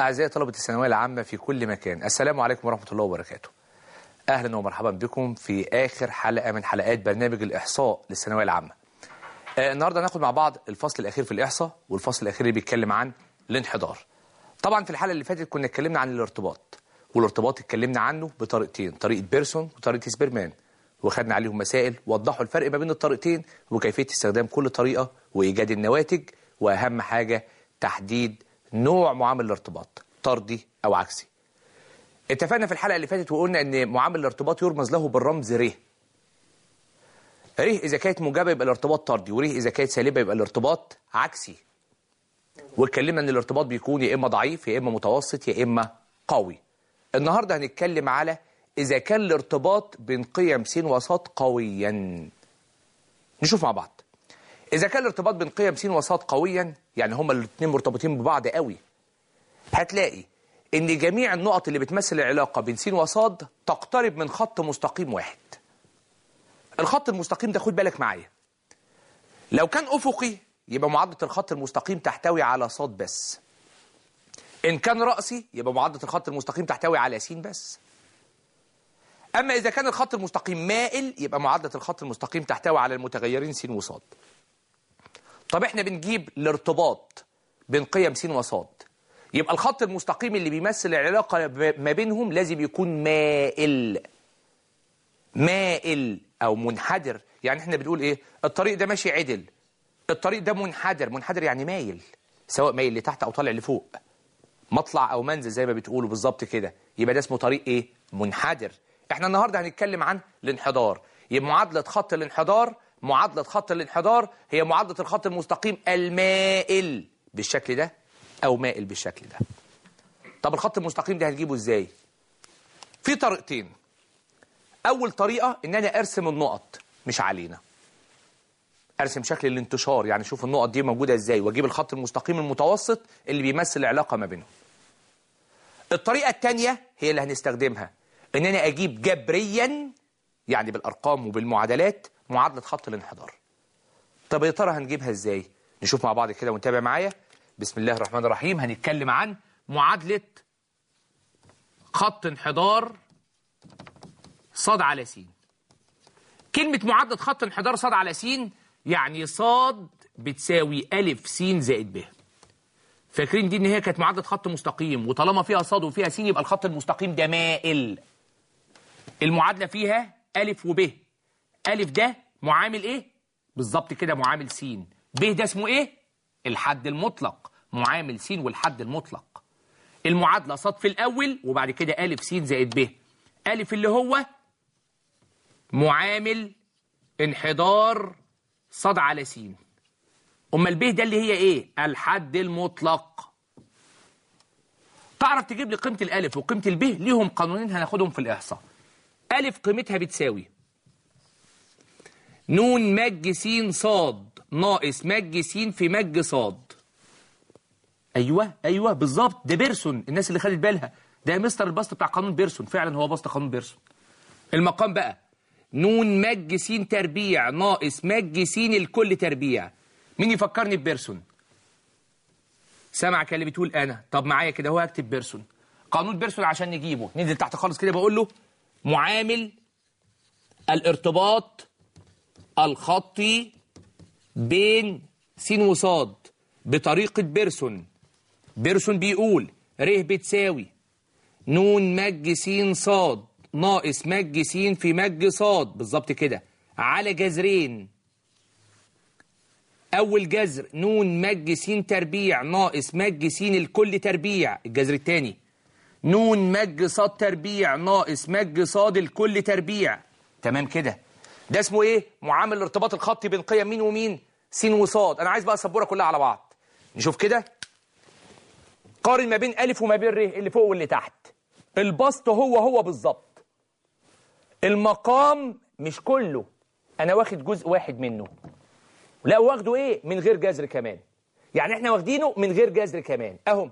أعزائي طلبة الثانوية العامة في كل مكان، السلام عليكم ورحمة الله وبركاته. أهلا ومرحبا بكم في آخر حلقة من حلقات برنامج الإحصاء للثانوية العامة. النهاردة هناخد مع بعض الفصل الأخير في الإحصاء، والفصل الأخير اللي بيتكلم عن الانحدار. طبعا في الحلقة اللي فاتت كنا اتكلمنا عن الارتباط، والارتباط اتكلمنا عنه بطريقتين، طريقة بيرسون وطريقة سبيرمان، وخدنا عليهم مسائل وضحوا الفرق ما بين الطريقتين وكيفية استخدام كل طريقة وإيجاد النواتج، وأهم حاجة تحديد نوع معامل الارتباط، طردي أو عكسي. اتفقنا في الحلقة اللي فاتت وقلنا ان معامل الارتباط يرمز له بالرمز ر. ر إذا كانت موجبة يبقى الارتباط طردي، ور إذا كانت سالبة يبقى الارتباط عكسي. واتكلمنا ان الارتباط بيكون يا إما ضعيف يا إما متوسط يا إما قوي. النهاردة هنتكلم على إذا كان الارتباط بين قيم س وص قويا. نشوف مع بعض. إذا كان الارتباط بين قيم س وص قويا، يعني هما الاثنين مرتبطين ببعض قوي، هتلاقي إن جميع النقط اللي بتمثل العلاقة بين س وص تقترب من خط مستقيم واحد. الخط المستقيم ده خد بالك معايا، لو كان أفقي يبقى معادلة الخط المستقيم تحتوي على ص بس. إن كان رأسي يبقى معادلة الخط المستقيم تحتوي على س بس. أما إذا كان الخط المستقيم مائل يبقى معادلة الخط المستقيم تحتوي على المتغيرين س وص. طب إحنا بنجيب الارتباط بين قيم س وص، يبقى الخط المستقيم اللي بيمثل العلاقة ما بينهم لازم يكون مائل. مائل أو منحدر، يعني احنا بنقول ايه؟ الطريق ده ماشي عدل، الطريق ده منحدر. منحدر يعني مايل، سواء مايل لتحت أو طالع لفوق، مطلع أو منزل زي ما بتقولوا بالظبط كده، يبقى ده اسمه طريق ايه؟ منحدر. احنا النهاردة هنتكلم عن الانحدار. يبقى معادلة خط الانحدار هي معادلة الخط المستقيم المائل بالشكل ده أو مائل بالشكل ده. طب الخط المستقيم ده هنجيبه ازاي؟ في طريقتين. أول طريقة إن أنا أرسم النقط مش علينا، أرسم شكل الانتشار، يعني شوف النقط دي موجودة ازاي، وأجيب الخط المستقيم المتوسط اللي بيمثل العلاقة ما بينهم. الطريقة الثانية هي اللي هنستخدمها، إن أنا أجيب جبريا، يعني بالأرقام وبالمعادلات، معادلة خط الانحدار. طب يا ترى هنجيبها ازاي؟ نشوف مع بعض كده ونتابع معايا. بسم الله الرحمن الرحيم. هنتكلم عن معادلة خط انحدار ص على س. كلمة معادلة خط انحدار ص على س يعني ص بتساوي أ س زائد ب. فاكرين دي ان هي كانت معادلة خط مستقيم، وطالما فيها ص وفيها س يبقى الخط المستقيم ده مائل. المعادلة فيها أ وب. أ ده معامل ايه؟ بالظبط كده معامل س. ب ده اسمه ايه؟ الحد المطلق، معامل س والحد المطلق. المعادلة ص في الأول وبعد كده أ س زائد ب. أ اللي هو معامل انحدار ص على س. أما الب ده اللي هي ايه؟ الحد المطلق. تعرف تجيب لي قيمة الألف وقيمة الب؟ ليهم قانونين هناخدهم في الإحصاء. أ قيمتها بتساوي ن مج س ص ناقص مج س في مج ص. ايوه بالظبط، ده بيرسون. الناس اللي خدت بالها ده مستر البسط بتاع قانون بيرسون، فعلا هو بسط قانون بيرسون. المقام بقى ن مج س تربيع ناقص مج س الكل تربيع. مين يفكرني ببيرسون؟ سامعك اللي بتقول انا. طب معايا كده هو هكتب بيرسون. قانون بيرسون عشان نجيبه ننزل تحت خالص كده، بقول له معامل الارتباط الخطي بين س وص بطريقة بيرسون. بيرسون بيقول ر بتساوي ن مج س ص ناقص مج س في مج ص، بالظبط كده، على جذرين. أول جذر ن مج س تربيع ناقص مج س الكل تربيع. الجذر الثاني ن مج ص تربيع ناقص مج ص الكل تربيع. تمام كده. ده اسمه ايه؟ معامل الارتباط الخطي بين قيم مين ومين؟ س وص. انا عايز بقى السبوره كلها على بعض. نشوف كده، قارن ما بين أ وما بين ر، اللي فوق واللي تحت. البسط هو بالظبط. المقام مش كله، انا واخد جزء واحد منه. لا، واخده ايه؟ من غير جذر كمان. يعني احنا واخدينه من غير جذر كمان اهو.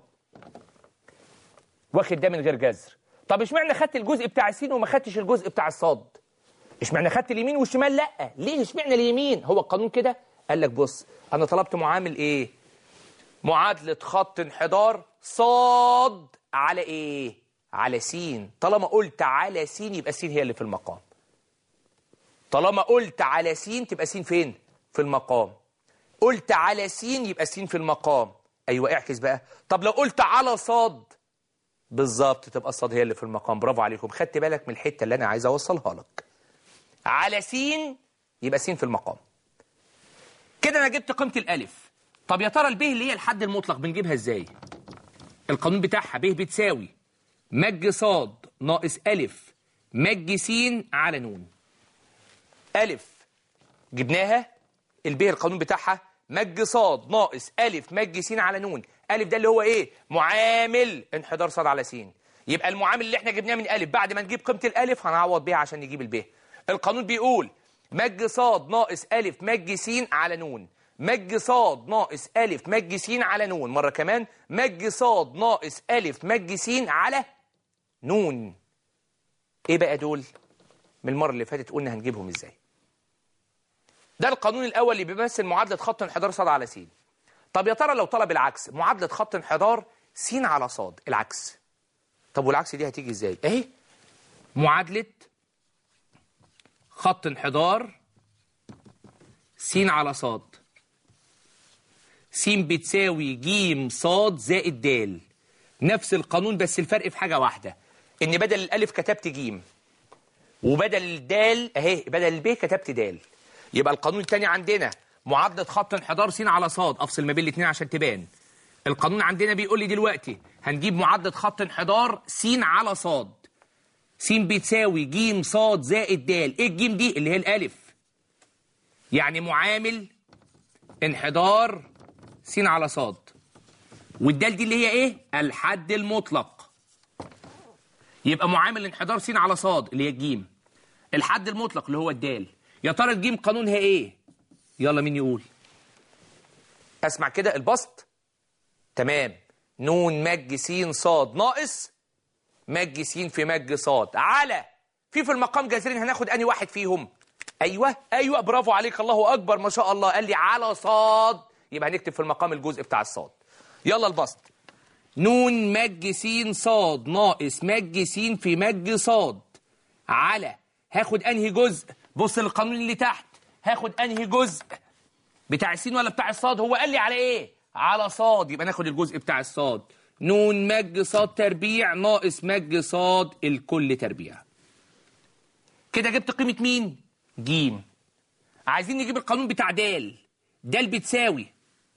واخد ده من غير جذر. طب اشمعنى خدت الجزء بتاع السين وما خدتش الجزء بتاع الصاد؟ اشمعنى خدت اليمين والشمال لا؟ ليه اشمعنى اليمين؟ هو القانون كده قال لك بص، انا طلبت معامل ايه؟ معادلة خط انحدار صاد على ايه؟ على س. طالما قلت على س يبقى س هي اللي في المقام. طالما قلت على س تبقى س فين؟ في المقام. قلت على س يبقى س في المقام. ايوه اعكس بقى. طب لو قلت على صاد بالظبط تبقى الصاد هي اللي في المقام. برافو عليكم، خدت بالك من الحته اللي انا عايز اوصلها لك. على س يبقى س في المقام. كده انا جبت قيمه الالف. طب يا ترى الب اللي هي الحد المطلق بنجيبها ازاي؟ القانون بتاعها ب بتساوي مج ص ناقص الف مج س على ن. الف جبناها، الب القانون بتاعها مج ص ناقص الف مج س على ن. الف ده اللي هو ايه؟ معامل انحدار ص على س. يبقى المعامل اللي احنا جبناه من الف بعد ما نجيب قيمه الالف هنعوض بيها عشان نجيب الب. القانون بيقول مج ص ناقص الف مج س على ن. مج ص ناقص الف مج س على ن. مره كمان مج ص ناقص الف مج س على ن. ايه بقى دول؟ من المره اللي فاتت قلنا هنجيبهم ازاي. ده القانون الاول اللي بيمثل معادله خط انحدار ص على س. طب يا ترى لو طلب العكس، معادله خط انحدار س على ص العكس. طب والعكس دي هتيجي ازاي؟ اهي معادله خط انحدار س على ص. س بتساوي ج ص زائد د. نفس القانون بس الفرق في حاجه واحده، ان بدل الالف كتبت ج وبدل الدال اهي بدل الب كتبت د. يبقى القانون الثاني عندنا معادله خط انحدار س على ص. افصل ما بين الاثنين عشان تبان. القانون عندنا بيقول لي دلوقتي هنجيب معادله خط انحدار س على ص. س بتساوي ج ص زائد د. ايه الجيم دي؟ اللي هي الالف، يعني معامل انحدار س على ص. والدال دي اللي هي ايه؟ الحد المطلق. يبقى معامل انحدار س على ص اللي هي الجيم، الحد المطلق اللي هو الدال. يا ترى الجيم قانونها ايه؟ يلا مين يقول؟ اسمع كده البسط. تمام. ن مج س ص ناقص مج س في مج ص على في المقام جذرين. هناخد انهي واحد فيهم؟ ايوه برافو عليك، الله اكبر ما شاء الله. قال لي على ص، يبقى هنكتب في المقام الجزء بتاع الصاد. يلا البسط. ن مج س ص ناقص مج س في مج ص على هاخد انهي جزء؟ بص للقانون اللي تحت. هاخد انهي جزء؟ بتاع السين ولا بتاع الصاد؟ هو قال لي على ايه؟ على صاد، يبقى ناخد الجزء بتاع الصاد. ن مج ص تربيع ناقص مج ص الكل تربيع. كده جبت قيمة مين؟ ج. عايزين نجيب القانون بتاع د. د بتساوي،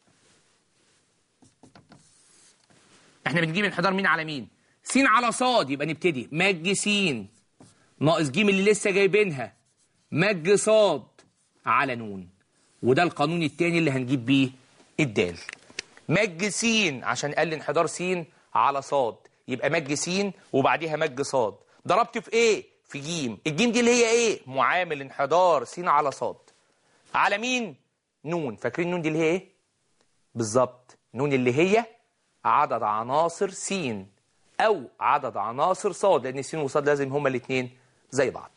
احنا بنجيب انحدار مين على مين؟ س على ص. يبقى نبتدي مج س ناقص ج اللي لسه جايبينها مج ص على ن. وده القانون الثاني اللي هنجيب بيه الدال. مج س عشان قال لي انحدار س على ص، يبقى مج س وبعديها مج ص. ضربت في ايه؟ في ج. الجيم دي اللي هي ايه؟ معامل انحدار س على ص على مين؟ ن. فاكرين ن دي اللي هي ايه؟ بالظبط ن اللي هي عدد عناصر س او عدد عناصر ص، لان س وص لازم هما الاثنين زي بعض.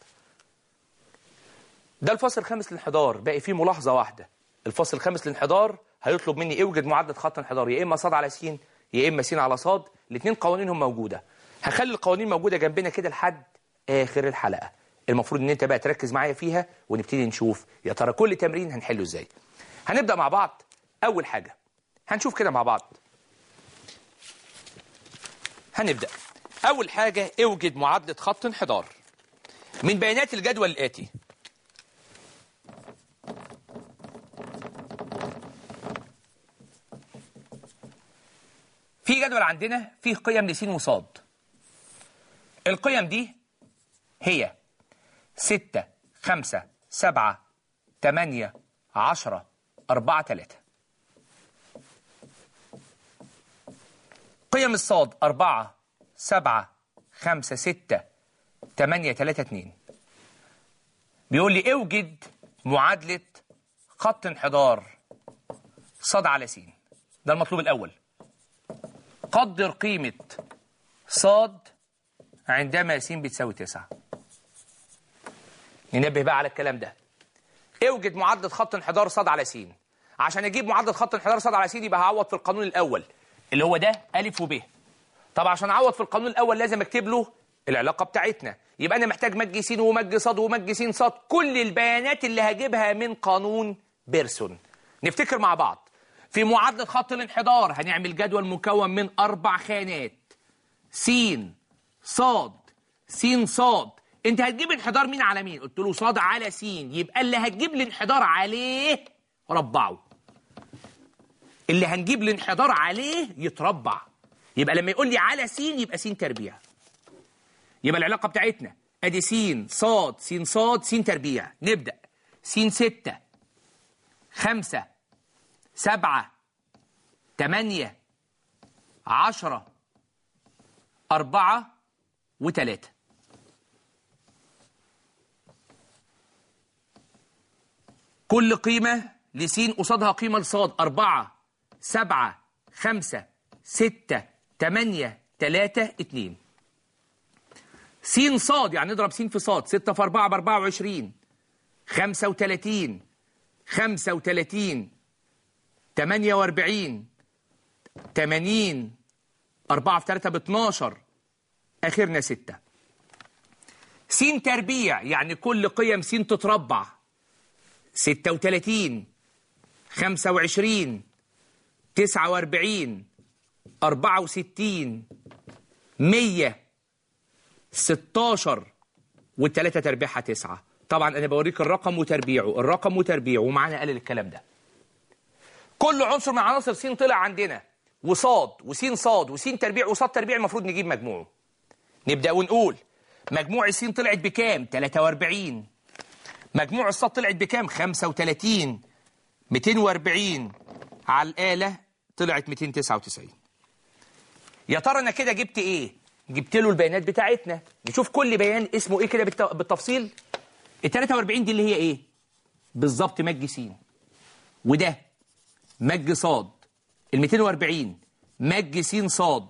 ده الفصل الخامس للانحدار. باقي فيه ملاحظه واحده. الفصل الخامس للانحدار هيطلب مني اوجد معادله خط انحدار يا اما ص على س يا اما س على ص. الاثنين قوانينهم موجوده. هخلي القوانين موجوده جنبنا كده لحد اخر الحلقه. المفروض ان انت بقى تركز معايا فيها ونبتدي نشوف يا ترى كل تمرين هنحله ازاي. هنبدا مع بعض. اول حاجه هنشوف كده مع بعض. هنبدا اول حاجه اوجد معادله خط انحدار من بيانات الجدول الاتي. في جدول عندنا فيه قيم لس وصاد. القيم دي هي 6 5 7 8 10 4 3. قيم الصاد 4 7 5 6 8 3 2. بيقول لي اوجد معادلة خط انحدار ص على س. ده المطلوب الأول. قدر قيمة ص عندما س بتساوي 9. ننبه بقى على الكلام ده. اوجد معادلة خط انحدار ص على س. عشان اجيب معدل خط انحدار ص على س يبقى هعوض في القانون الاول اللي هو ده ا وب. طب عشان اعوض في القانون الاول لازم اكتب له العلاقه بتاعتنا، يبقى انا محتاج مج س ومج ص ومج س ص، كل البيانات اللي هجيبها من قانون بيرسون. نفتكر مع بعض في معادله خط الانحدار هنعمل جدول مكون من 4 خانات، س ص س ص. انت هتجيب انحدار مين على مين؟ قلت له ص على س، يبقى اللي هتجيب الانحدار عليه ربعه، اللي هنجيب الانحدار عليه يتربع. يبقى لما يقول لي على س يبقى س تربيع. يبقى العلاقه بتاعتنا ادي س ص س ص س تربيع. نبدا س 6 5 7 8 10 4 و3. كل قيمة لس قصادها قيمة لصاد. 4 7 5 6 8 3 2. س صاد يعني نضرب س في صاد. 6 في 4 ب 24. 35 35 48 80 4 في 3 ب 12. آخرنا 6. س تربيع يعني كل قيم س تتربع. 36 25 49 64 100 16 والتلاتة تربيعها 9. طبعا أنا بوريك الرقم وتربيعه، الرقم وتربيعه، ومعانا قلل الكلام ده. كل عنصر من عناصر س طلع عندنا وصاد وس صاد وس تربيع وصاد تربيع المفروض نجيب مجموعه. نبدأ ونقول مجموع الس طلعت بكام؟ 43. مجموع الصاد طلعت بكام؟ 35. 240 على الآلة طلعت 299. يا ترى أنا كده جبت إيه؟ جبت له البيانات بتاعتنا. نشوف كل بيان اسمه إيه كده بالتفصيل. ال 43 دي اللي هي إيه؟ بالظبط مج س، وده مج صاد. ال 240 مج س صاد.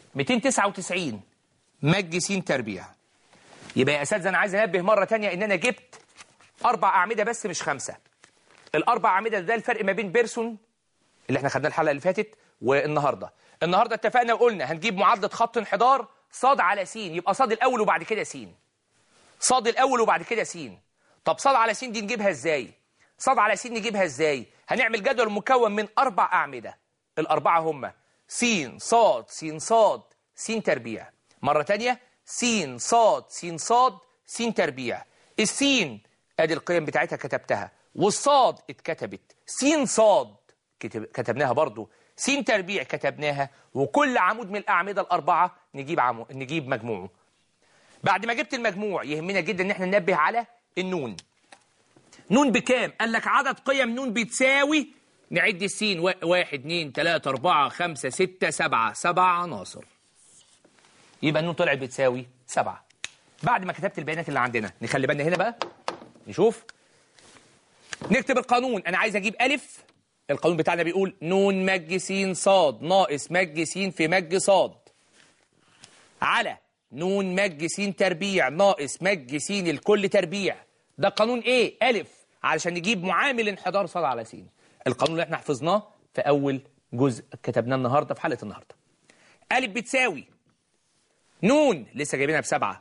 299 مج س تربيع. يبقى يا أساتذة أنا عايز أنبه مرة تانية إن أنا جبت 4 أعمدة بس مش 5. ال4 أعمدة ده الفرق ما بين بيرسون اللي احنا خدناه الحلقة اللي فاتت والنهاردة. النهاردة اتفقنا وقلنا هنجيب معادلة خط انحدار صاد على س، يبقى صاد الأول وبعد كده س. صاد الأول وبعد كده س. طب صاد على س دي نجيبها ازاي؟ صاد على س نجيبها ازاي؟ هنعمل جدول مكون من 4 أعمدة. الأربعة هم س صاد س صاد س تربيع. مرة تانية س صاد س صاد س تربيع. السين ادي القيم بتاعتها كتبتها، والصاد اتكتبت. س صاد كتبناها برضو، س تربيع كتبناها، وكل عمود من الأعمدة الأربعة نجيب مجموعه. بعد ما جبت المجموع يهمنا جدا ان احنا ننبه على النون. نون بكام؟ قال لك عدد قيم نون بتساوي، نعد السين 1 2 3 4 5 6 7 7 عناصر. يبقى النون طلعت بتساوي 7. بعد ما كتبت البيانات اللي عندنا نخلي بالنا هنا بقى نشوف نكتب القانون. انا عايز اجيب ألف. القانون بتاعنا بيقول نون مج س صاد ناقص مج س في مج صاد على نون مج س تربيع ناقص مج س الكل تربيع. ده قانون ايه؟ ألف، علشان نجيب معامل انحدار صاد على س. القانون اللي احنا حفظناه في أول جزء كتبناه النهارده في حلقة النهارده. ألف بتساوي نون لسه جايبينها ب7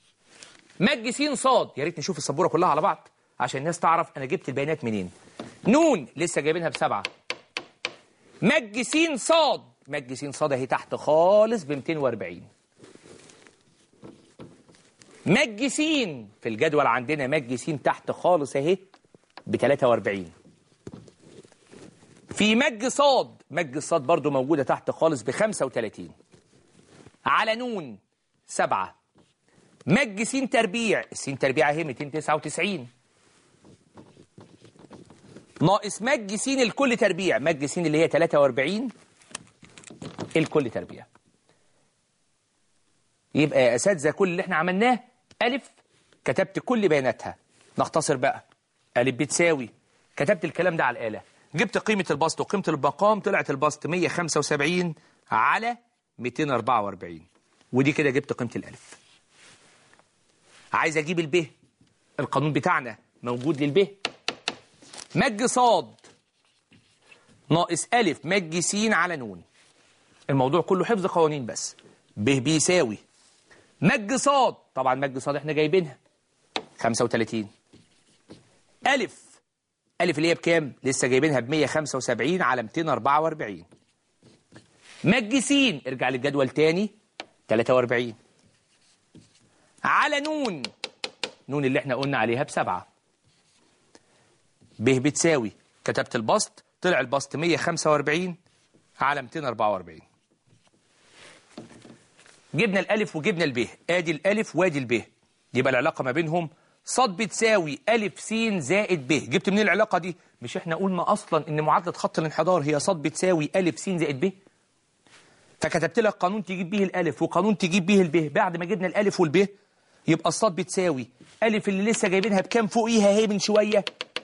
مج س صاد. يا ريت نشوف السبورة كلها على بعض عشان الناس تعرف أنا جبت البيانات منين. نون لسه جايبينها ب7 مج س صاد. مج س صاد اهي تحت خالص ب 240. مج س في الجدول عندنا مج س تحت خالص اهي ب 43. في مج صاد، مج الصاد برضو موجودة تحت خالص ب 35 على نون 7. مج س تربيع، الس تربيع اهي 299 ناقص مج س الكل تربيع. مج س اللي هي 43 الكل تربيع. يبقى يا اساتذه كل اللي احنا عملناه ألف كتبت كل بياناتها. نختصر بقى. ألف بتساوي، كتبت الكلام ده على الآلة، جبت قيمة البسط وقيمة المقام، طلعت البسط 175 على 244، ودي كده جبت قيمة الألف. عايز أجيب الب، القانون بتاعنا موجود للب. مج صاد ناقص أ مج س على ن. الموضوع كله حفظ قوانين بس. ب بيساوي مج ص، طبعا مج ص احنا جايبينها 35. ألف اللي هي بكام؟ لسه جايبينها ب 175 على 244. مج س، ارجع للجدول تاني، 43 على نون اللي احنا قلنا عليها ب7. ب بتساوي، كتبت البسط، طلع البسط 145 على 244. جبنا الألف وجبنا الب، ادي الألف وادي الب، يبقى العلاقة ما بينهم ص بتساوي أ س زائد ب. جبت منين العلاقة دي؟ مش احنا قلنا أصلا إن معادلة خط الانحدار هي ص بتساوي أ س زائد ب؟ فكتبت لك قانون تجيب به الألف وقانون تجيب به الب. بعد ما جبنا الألف والب يبقى الص بتساوي ألف اللي لسه جايبينها بكام فوقيها اهي من شوية،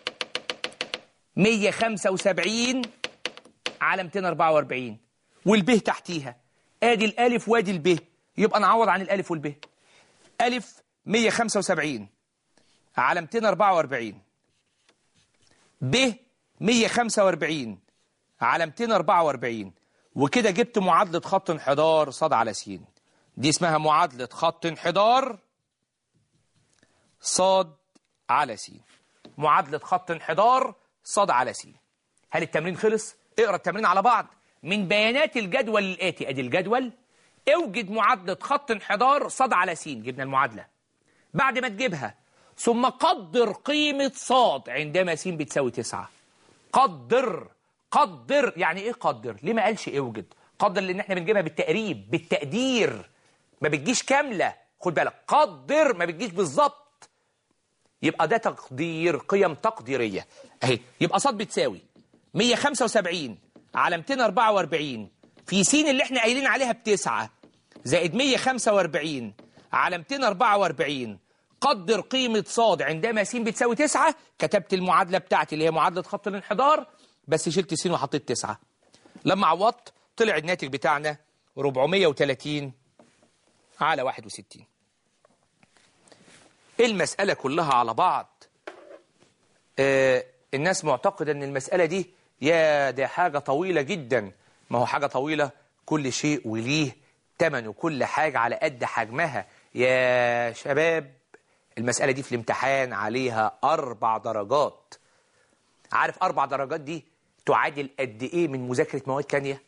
175 على 244، والب تحتيها، ادي الألف وادي الب، يبقى نعوض عن الألف والب. ألف 175 على 244، ب 145 على 244، وكده جبت معادلة خط انحدار ص على س. دي اسمها معادلة خط انحدار ص على س. معادلة خط انحدار ص على س. هل التمرين خلص؟ اقرا التمرين على بعض. من بيانات الجدول الآتي، ادي الجدول، اوجد معادلة خط انحدار ص على س. جبنا المعادلة. بعد ما تجيبها ثم قدر قيمة ص عندما س بتساوي 9. قدر يعني ايه قدر؟ ليه ما قالش اوجد؟ قدر لان احنا بنجيبها بالتقريب، بالتقدير، ما بتجيش كاملة. خد بالك، قدر ما بتجيش بالظبط، يبقى ده تقدير، قيم تقديرية اهي. يبقى ص بتساوي 175 على 244 في س اللي احنا قايلين عليها ب9 زائد 145 على 244. قدر قيمة ص عندما س بتساوي 9. كتبت المعادلة بتاعتي اللي هي معادلة خط الانحدار، بس شلت س وحطيت 9. لما عوضت طلع الناتج بتاعنا 430 على 61. المسألة كلها على بعض الناس معتقدة ان المسألة دي ده حاجة طويلة جدا. ما هو حاجة طويلة، كل شيء وليه تمن، وكل حاجة على قد حجمها. يا شباب المسألة دي في الامتحان عليها 4 درجات. عارف 4 درجات دي تعادل قد ايه من مذاكرة مواد تانية؟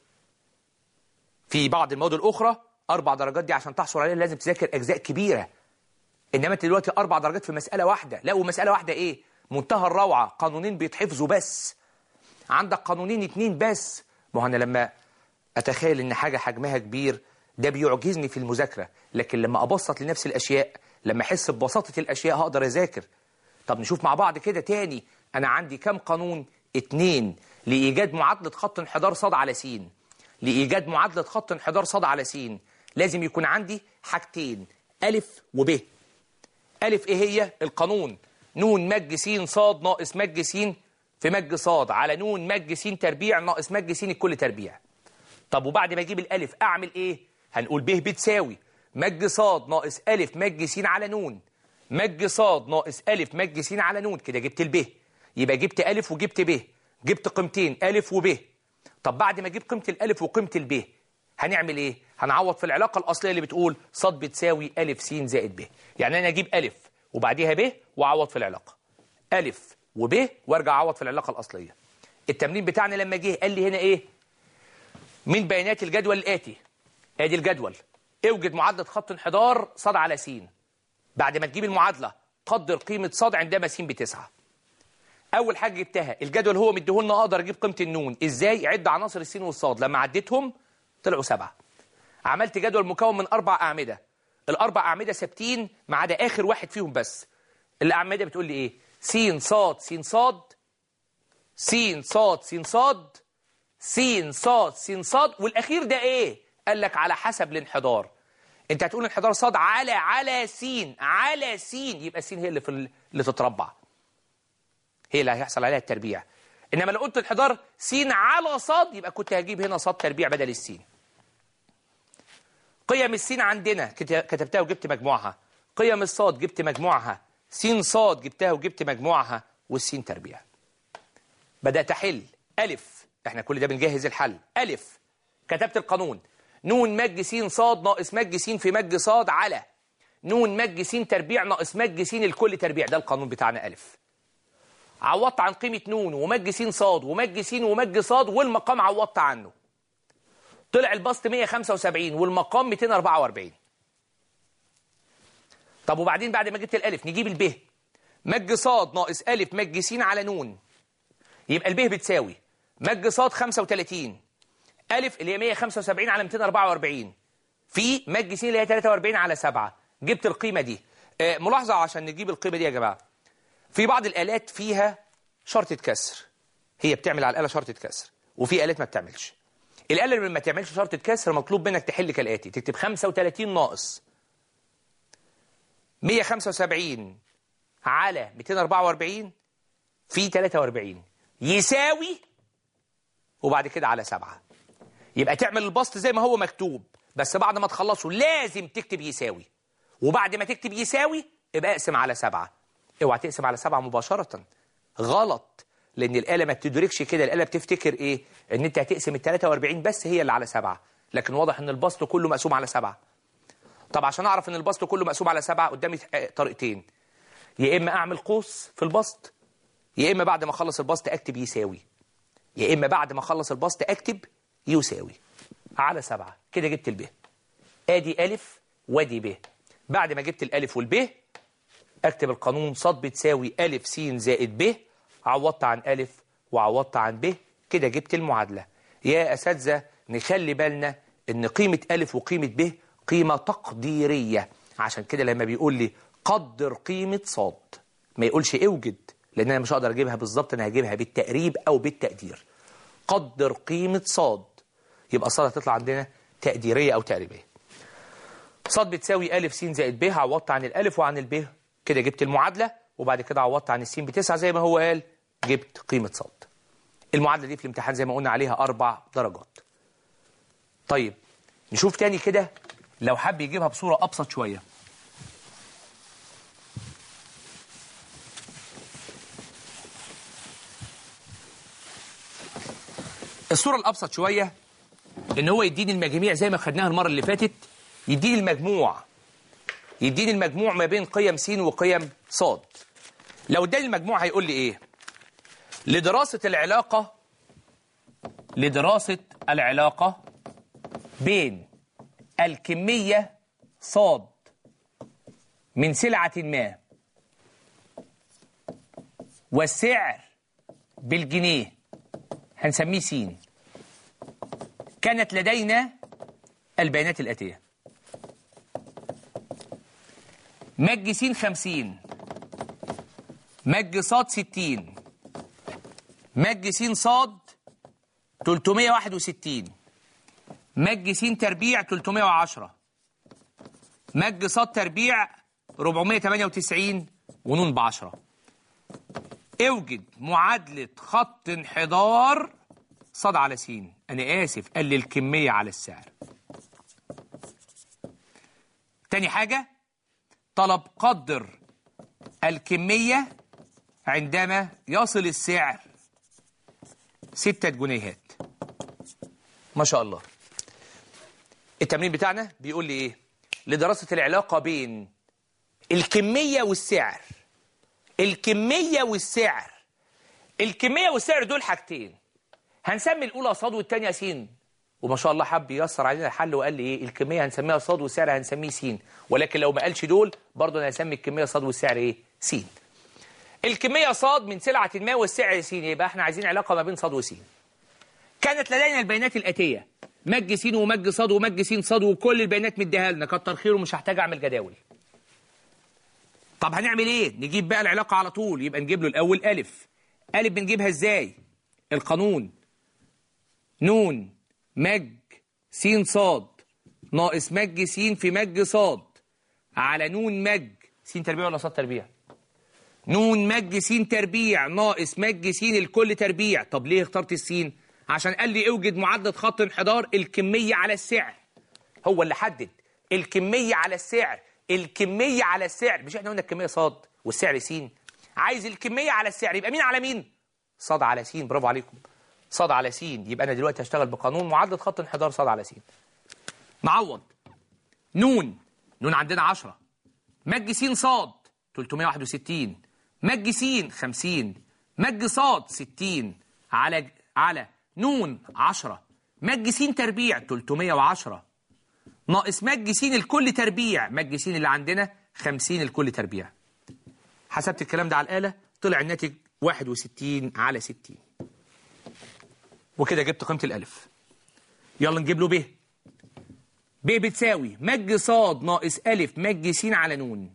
في بعض المواد الأخرى 4 درجات دي عشان تحصل عليها لازم تذاكر أجزاء كبيرة. إنما انت دلوقتي 4 درجات في مسألة واحدة. لا، ومسألة واحدة ايه؟ منتهى الروعة، قانونين بيتحفظوا بس. عندك قانونين 2 بس. ما هو أنا لما أتخيل إن حاجة حجمها كبير ده بيعجزني في المذاكرة، لكن لما أبسط لنفس الأشياء، لما أحس ببساطة الأشياء هقدر أذاكر. طب نشوف مع بعض كده تاني. أنا عندي كم قانون؟ 2 لإيجاد معادلة خط انحدار ص على س. لإيجاد معادلة خط انحدار ص على س لازم يكون عندي حاجتين، أ وب. أ إيه هي؟ القانون ن مج س ص ناقص مج س في مج ص على ن مج س تربيع ناقص مج س الكل تربيع. طب وبعد ما اجيب الألف أعمل إيه؟ هنقول ب بتساوي مج ص ناقص أ مج س على ن، مج ص ناقص أ مج س على ن. كده جبت الب، يبقى جبت أ وجبت ب، جبت قيمتين أ وب. طب بعد ما اجيب قيمة الألف وقيمة الب هنعمل إيه؟ هنعوض في العلاقة الأصلية اللي بتقول ص بتساوي أ س زائد ب. يعني أنا أجيب أ وبعديها ب وأعوض في العلاقة، أ وب، وارجع أعوض في العلاقة الأصلية. التمرين بتاعنا لما جه قال لي هنا إيه؟ من بيانات الجدول الآتي، ادي الجدول، اوجد معادلة خط انحدار ص على س. بعد ما تجيب المعادلة قدر قيمة ص عندما س ب9. أول حاجة جبتها، الجدول هو مديهولنا أقدر أجيب قيمة النون إزاي؟ عد عناصر السين والصاد، لما عديتهم طلعوا 7. عملت جدول مكون من 4 أعمدة، ال4 أعمدة ثابتين ما عدا آخر واحد فيهم بس. الأعمدة بتقول لي إيه؟ س صاد س صاد، س صاد س صاد، س صاد س صاد، والأخير ده إيه؟ قال لك على حسب الانحدار. أنت هتقول انحدار صاد على س، على س، يبقى س هي اللي تتربع، هي اللي هيحصل عليها التربيع. إنما لو قلت انحدار س على صاد يبقى كنت هجيب هنا صاد تربيع بدل السين. قيم السين عندنا كتبتها وجبت مجموعها، قيم الصاد جبت مجموعها، س صاد جبتها وجبت مجموعها، والسين تربيع. بدأت أحل. أ احنا كل ده بنجهز الحل. ألف، كتبت القانون، نون مج س صاد ناقص مج س في مج صاد على نون مج س تربيع ناقص مج س الكل تربيع. ده القانون بتاعنا ألف. عوضت عن قيمة نون ومج س صاد ومج س ومج صاد، والمقام عوضت عنه. طلع البسط 175 والمقام 244. طب وبعدين بعد ما جبت الألف نجيب الب. مج صاد ناقص ألف مج س على نون، يبقى الب بتساوي مج صاد 35 ألف اللي هي 175 على 244 في مج س اللي هي 43 على 7. جبت القيمة دي. ملاحظة عشان نجيب القيمة دي يا جماعة، في بعض الآلات فيها شرطة كسر، هي بتعمل على الآلة شرطة كسر، وفي آلات ما بتعملش. الآلة اللي ما تعملش شرطة كسر مطلوب منك تحل كالآتي: تكتب 35 ناقص 175 على 244 في 43 يساوي، وبعد كده على 7. يبقى تعمل البسط زي ما هو مكتوب، بس بعد ما تخلصه لازم تكتب يساوي، وبعد ما تكتب يساوي يبقى اقسم على 7. اوعى تقسم على 7 مباشرة، غلط، لأن الآلة ما بتدركش كده. الآلة بتفتكر إيه؟ إن أنت هتقسم ال 43 بس هي اللي على 7، لكن واضح إن البسط كله مقسوم على 7. طب عشان أعرف إن البسط كله مقسوم على 7 قدامي طريقتين: يا إما أعمل قوس في البسط، يا إما بعد ما أخلص البسط أكتب يساوي، يا إما بعد ما أخلص البسط أكتب يساوي على 7. كده جبت الب. آدي ألف وادي ب. بعد ما جبت الألف والب أكتب القانون: ص بتساوي ألف س زائد ب. عوضت عن ألف وعوضت عن ب، كده جبت المعادلة. يا أساتذة نخلي بالنا إن قيمة ألف وقيمة ب قيمة تقديرية، عشان كده لما بيقول لي قدر قيمة صاد ما يقولش اوجد، لأن أنا مش هقدر أجيبها بالظبط، أنا هجيبها بالتقريب أو بالتقدير. قدر قيمة صاد، يبقى صاد هتطلع عندنا تقديرية أو تقريبية. صاد بتساوي ألف س زائد ب. عوضت عن الألف وعن الب، كده جبت المعادلة، وبعد كده عوضت عن السين ب9 زي ما هو قال، جبت قيمة صاد. المعادلة دي في الامتحان زي ما قلنا عليها 4 درجات. طيب نشوف تاني كده لو حب يجيبها بصورة أبسط شوية. الصورة الأبسط شوية إن هو يديني المجاميع زي ما خدناها المرة اللي فاتت، يديني المجموع ما بين قيم س وقيم ص. لو اداني المجموع هيقول لي إيه؟ لدراسة العلاقة بين الكمية ص من سلعة ما والسعر بالجنيه، هنسميه س، كانت لدينا البيانات الآتية: مج س 50، مج ص 60، مج س ص 361، مج س تربيع 310، مج ص تربيع 498 ونون ب10. اوجد معادلة خط انحدار ص على س. أنا آسف، قال لي الكمية على السعر. تاني حاجة طلب قدر الكمية عندما يصل السعر 6 جنيهات. ما شاء الله. التمرين بتاعنا بيقول لي ايه؟ لدراسة العلاقة بين الكمية والسعر. الكمية والسعر دول حاجتين، هنسمي الأولى صاد والتانية س. وما شاء الله حب ييسر علينا الحل وقال لي ايه؟ الكمية هنسميها صاد والسعر هنسميه س. ولكن لو ما قالش دول برضه انا هسمي الكمية صاد والسعر ايه؟ س. الكمية صاد من سلعة ما والسعر س، يبقى احنا عايزين علاقة ما بين صاد وس. كانت لدينا البيانات الآتية: مج س ومج صاد ومج س صاد، وكل البيانات مديها لنا، كتر خيره مش هحتاج اعمل جداول. طب هنعمل ايه؟ نجيب بقى العلاقة على طول. يبقى نجيب له الأول ألف. ألف بنجيبها ازاي؟ القانون: نون مج س صاد ناقص مج س في مج صاد على نون مج س تربيع ولا صاد تربيع؟ نون مج س تربيع ناقص مج س الكل تربيع. طب ليه اخترت السين؟ عشان قال لي اوجد معادلة خط انحدار الكمية على السعر. هو اللي حدد الكمية على السعر. الكمية على السعر، مش احنا قلنا الكمية صاد والسعر س؟ عايز الكمية على السعر، يبقى مين على مين؟ صاد على س. برافو عليكم. ص على س، يبقى أنا دلوقتي هشتغل بقانون معادلة خط انحدار ص على س. نعوض. نون عندنا 10 مج س ص 361 مج س 50 مج ص 60 على نون 10 مج س تربيع 310 ناقص مج س الكل تربيع، مج س اللي عندنا 50 الكل تربيع. حسبت الكلام ده على الآلة طلع الناتج 61 على 60. وكده جبت قيمة الألف. يلا نجيب له ب. ب بتساوي مج ص ناقص ألف مج س على نون.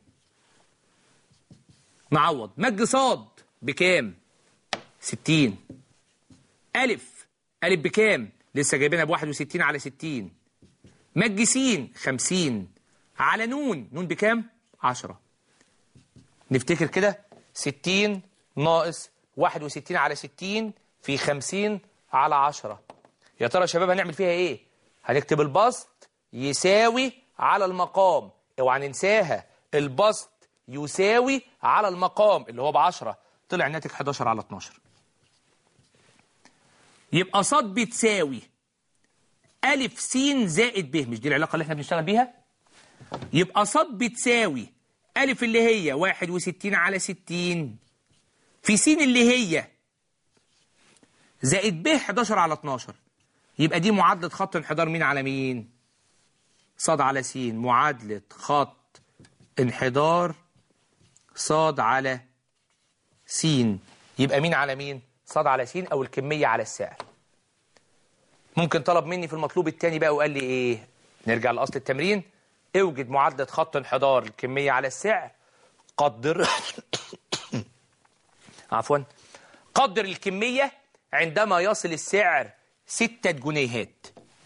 نعوض. مج ص بكام؟ 60. ألف بكام؟ لسه جايبينها ب 61 على 60. مج س 50 على نون بكام؟ 10. نفتكر كده 60 ناقص 61 على 60 في 50 على 10. يا ترى يا شباب هنعمل فيها ايه؟ هنكتب البسط يساوي على المقام، اوعى ننساها، البسط يساوي على المقام اللي هو ب10، طلع الناتج 11 على 12. يبقى ص بتساوي ألف س زائد ب، مش دي العلاقة اللي احنا بنشتغل بيها؟ يبقى ص بتساوي ألف اللي هي 61 على 60 في س اللي هي زائد ب 11 على 12. يبقى دي معادلة خط انحدار مين على مين؟ ص على س. معادلة خط انحدار ص على س. يبقى مين على مين؟ ص على س أو الكمية على السعر. ممكن طلب مني في المطلوب الثاني بقى وقال لي ايه؟ نرجع لأصل التمرين. اوجد معادلة خط انحدار الكمية على السعر. قدر عفوا قدر الكمية عندما يصل السعر 6 جنيهات.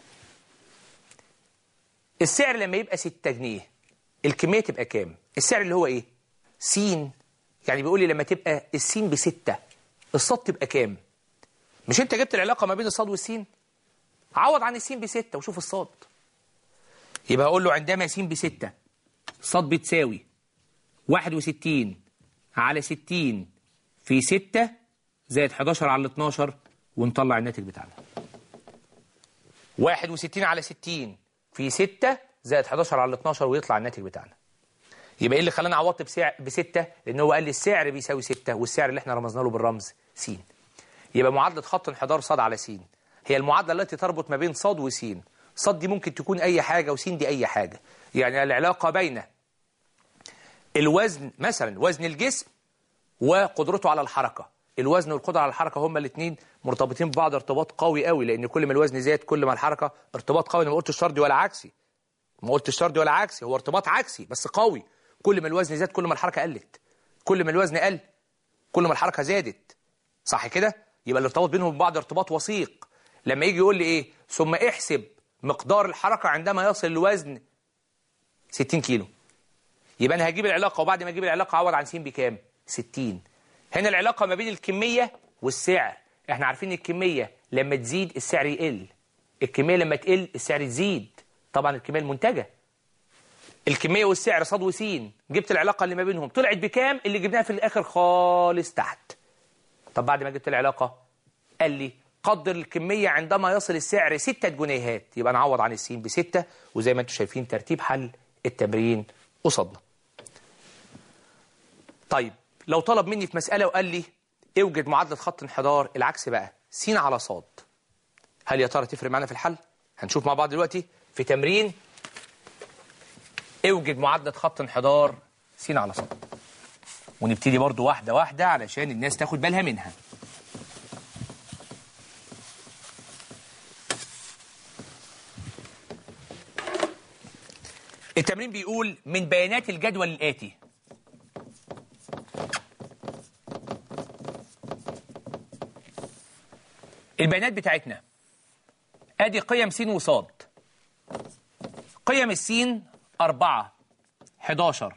السعر لما يبقى 6 جنيه الكمية تبقى كام؟ السعر اللي هو ايه؟ س. يعني بيقول لي لما تبقى السين ب6 الصاد تبقى كام؟ مش انت جبت العلاقة ما بين الصاد والسين؟ عوض عن السين ب6 وشوف الصاد. يبقى هقول له عندما س ب6 صاد بتساوي 61 على 60 في 6 زائد 11 على 12 ونطلع الناتج بتاعنا. 61 على 60 في 6 زائد 11 على 12 ويطلع الناتج بتاعنا. يبقى ايه اللي خلانا عوضت ب6؟ لان هو قال لي السعر بيساوي 6 والسعر اللي احنا رمزنا له بالرمز س. يبقى معادلة خط انحدار ص على س هي المعادلة التي تربط ما بين ص وس. ص دي ممكن تكون أي حاجة وس دي أي حاجة. يعني العلاقة بين الوزن مثلا وزن الجسم وقدرته على الحركة. الوزن والقدرة على الحركة هما الاثنين مرتبطين ببعض ارتباط قوي قوي، لأن كل ما الوزن زاد كل ما الحركة ارتباط قوي. أنا ما قلتش طردي ولا عكسي، هو ارتباط عكسي بس قوي. كل ما الوزن زاد كل ما الحركة قلت، كل ما الوزن قل كل ما الحركة زادت، صح كده؟ يبقى الارتباط بينهم ببعض ارتباط وثيق. لما يجي يقول لي ايه ثم احسب مقدار الحركة عندما يصل الوزن 60 كيلو، يبقى انا هجيب العلاقة وبعد ما اجيب العلاقة اعوض عن س بكام؟ 60. هنا العلاقة ما بين الكمية والسعر. احنا عارفين الكمية لما تزيد السعر يقل، الكمية لما تقل السعر يزيد. طبعا الكمية المنتجة. الكمية والسعر ص وس، جبت العلاقة اللي ما بينهم طلعت بكام؟ اللي جبناها في الاخر خالص تحت. طب بعد ما جبت العلاقة قال لي قدر الكمية عندما يصل السعر 6 جنيهات، يبقى نعوض عن السين ب6. وزي ما انتم شايفين ترتيب حل التمرين قصادنا. طيب لو طلب مني في مسألة وقال لي اوجد معادلة خط انحدار العكس بقى س على ص، هل يا ترى تفرق معانا في الحل؟ هنشوف مع بعض دلوقتي في تمرين اوجد معادلة خط انحدار س على ص. ونبتدي برضو واحدة واحدة علشان الناس تاخد بالها منها. التمرين بيقول من بيانات الجدول الآتي: البيانات بتاعتنا ادي قيم س وص. قيم السين 4 11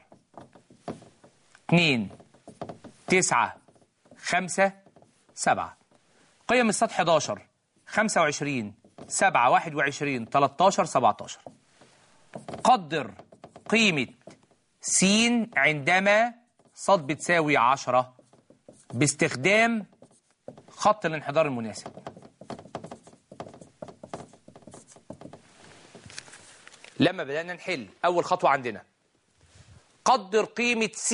2 9 5 7. قيم الصاد 11 25 7 21 13 17. قدر قيمة س عندما ص بتساوي 10 باستخدام خط الانحدار المناسب. لما بدأنا نحل أول خطوة عندنا قدر قيمة س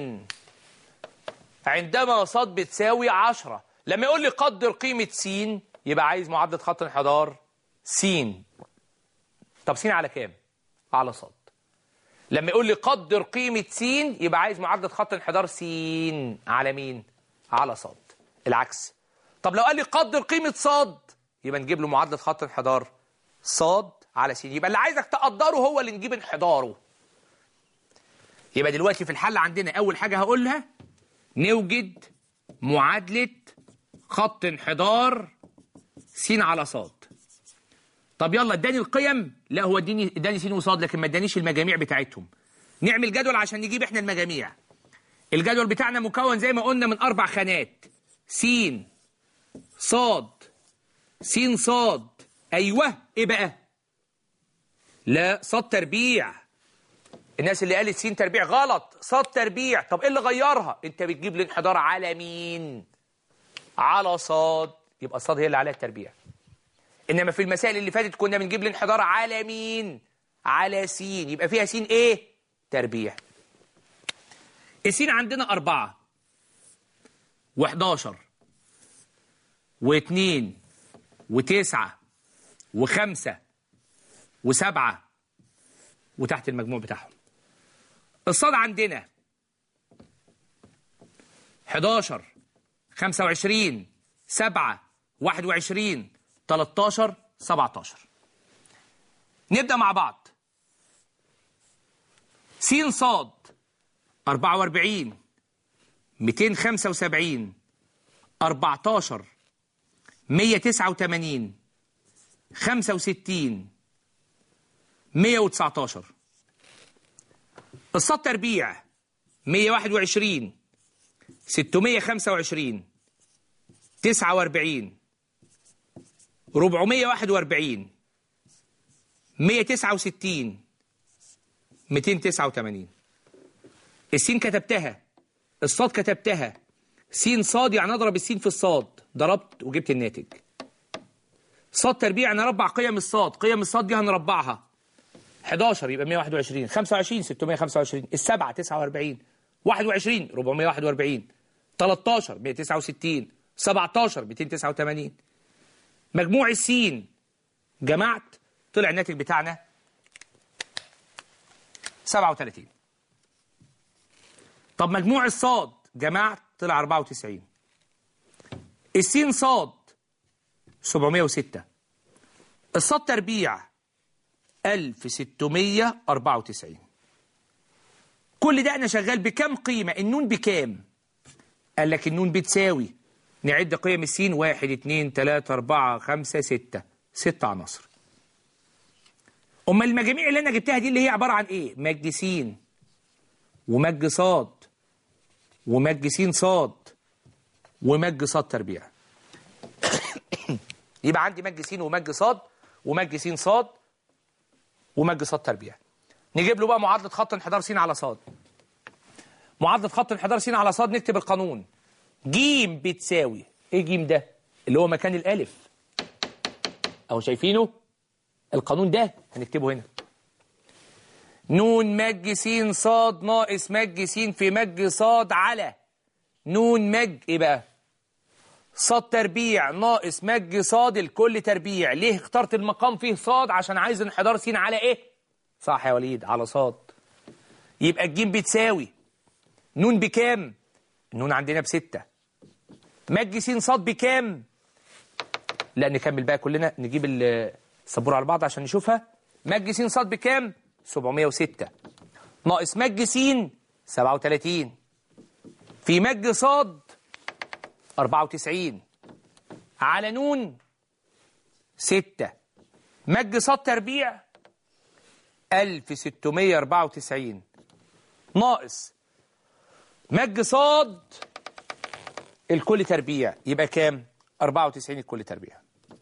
عندما ص بتساوي 10. لما يقول لي قدر قيمة س يبقى عايز معادلة خط انحدار س. طب س على كام؟ على ص. لما يقول لي قدر قيمة س يبقى عايز معادلة خط انحدار س على مين؟ على ص. العكس. طب لو قال لي قدر قيمة ص يبقى نجيب له معادلة خط انحدار ص على س. يبقى اللي عايزك تقدره هو اللي نجيب انحداره. يبقى دلوقتي في الحل عندنا أول حاجة هقولها نوجد معادلة خط انحدار س على ص. طب يلا اداني القيم؟ لا هو اداني س وص لكن ما ادانيش المجاميع بتاعتهم. نعمل جدول عشان نجيب احنا المجاميع. الجدول بتاعنا مكون زي ما قلنا من 4 خانات. س ص س ص. ايوه ايه بقى؟ لا ص تربيع. الناس اللي قالت س تربيع غلط، ص تربيع. طب ايه اللي غيرها؟ انت بتجيب الانحدار على مين؟ على ص. يبقى ص هي اللي عليها التربيع. انما في المسائل اللي فاتت كنا بنجيب الانحدار على مين؟ على س. يبقى فيها س ايه؟ تربيع. الس عندنا 4 و11 و2 و9 و5 و7 وتحت المجموع بتاعهم. الصاد عندنا 11 25 7 21 13 17. نبدأ مع بعض. س ص 44 275 14 189 65 119. الصاد تربيع 121 625 49 441 169 289. السين كتبتها، الصاد كتبتها. س صاد يعني اضرب السين في الصاد، ضربت وجبت الناتج. صاد تربيع نربع قيم الصاد، قيم الصاد دي هنربعها. 11 يبقى 121 25 625 السبعة 49 21 441 13 169 17 289. مجموع السين جمعت طلع الناتج بتاعنا 37. طب مجموع الصاد جمعت طلع 94. السين صاد 706. الصاد تربيع 1694. كل ده انا شغال بكام قيمة؟ النون بكام؟ قال لك النون بتساوي، نعد قيم السين 1 2 3 4 5 6 6 عناصر. امال المجاميع اللي انا جبتها دي اللي هي عبارة عن ايه؟ مج س ومج صاد ومج س صاد ومج صاد تربيع. يبقى عندي مج س ومج صاد ومج س صاد ومج صاد تربيع. نجيب له بقى معادلة خط انحدار س على صاد. معادلة خط انحدار س على صاد نكتب القانون. ج بتساوي ايه؟ ج ده اللي هو مكان الالف اهو، شايفينه؟ القانون ده هنكتبه هنا. نون مج س صاد ناقص مج س في مج صاد على نون مج ايه بقى؟ صاد تربيع ناقص مج صاد الكل تربيع. ليه اخترت المقام فيه صاد؟ عشان عايز انحدار س على ايه؟ صح يا وليد، على صاد. يبقى الجيم بتساوي نون بكام؟ النون عندنا ب6. مج س صاد بكام؟ لا نكمل بقى كلنا، نجيب السبورة على بعض عشان نشوفها. مج س صاد بكام؟ 706 ناقص مج س 37 في مج صاد 94 على نون 6 مج صاد تربيع 1694 ناقص مج صاد الكل تربيع. يبقى كام؟ 94 الكل تربيع.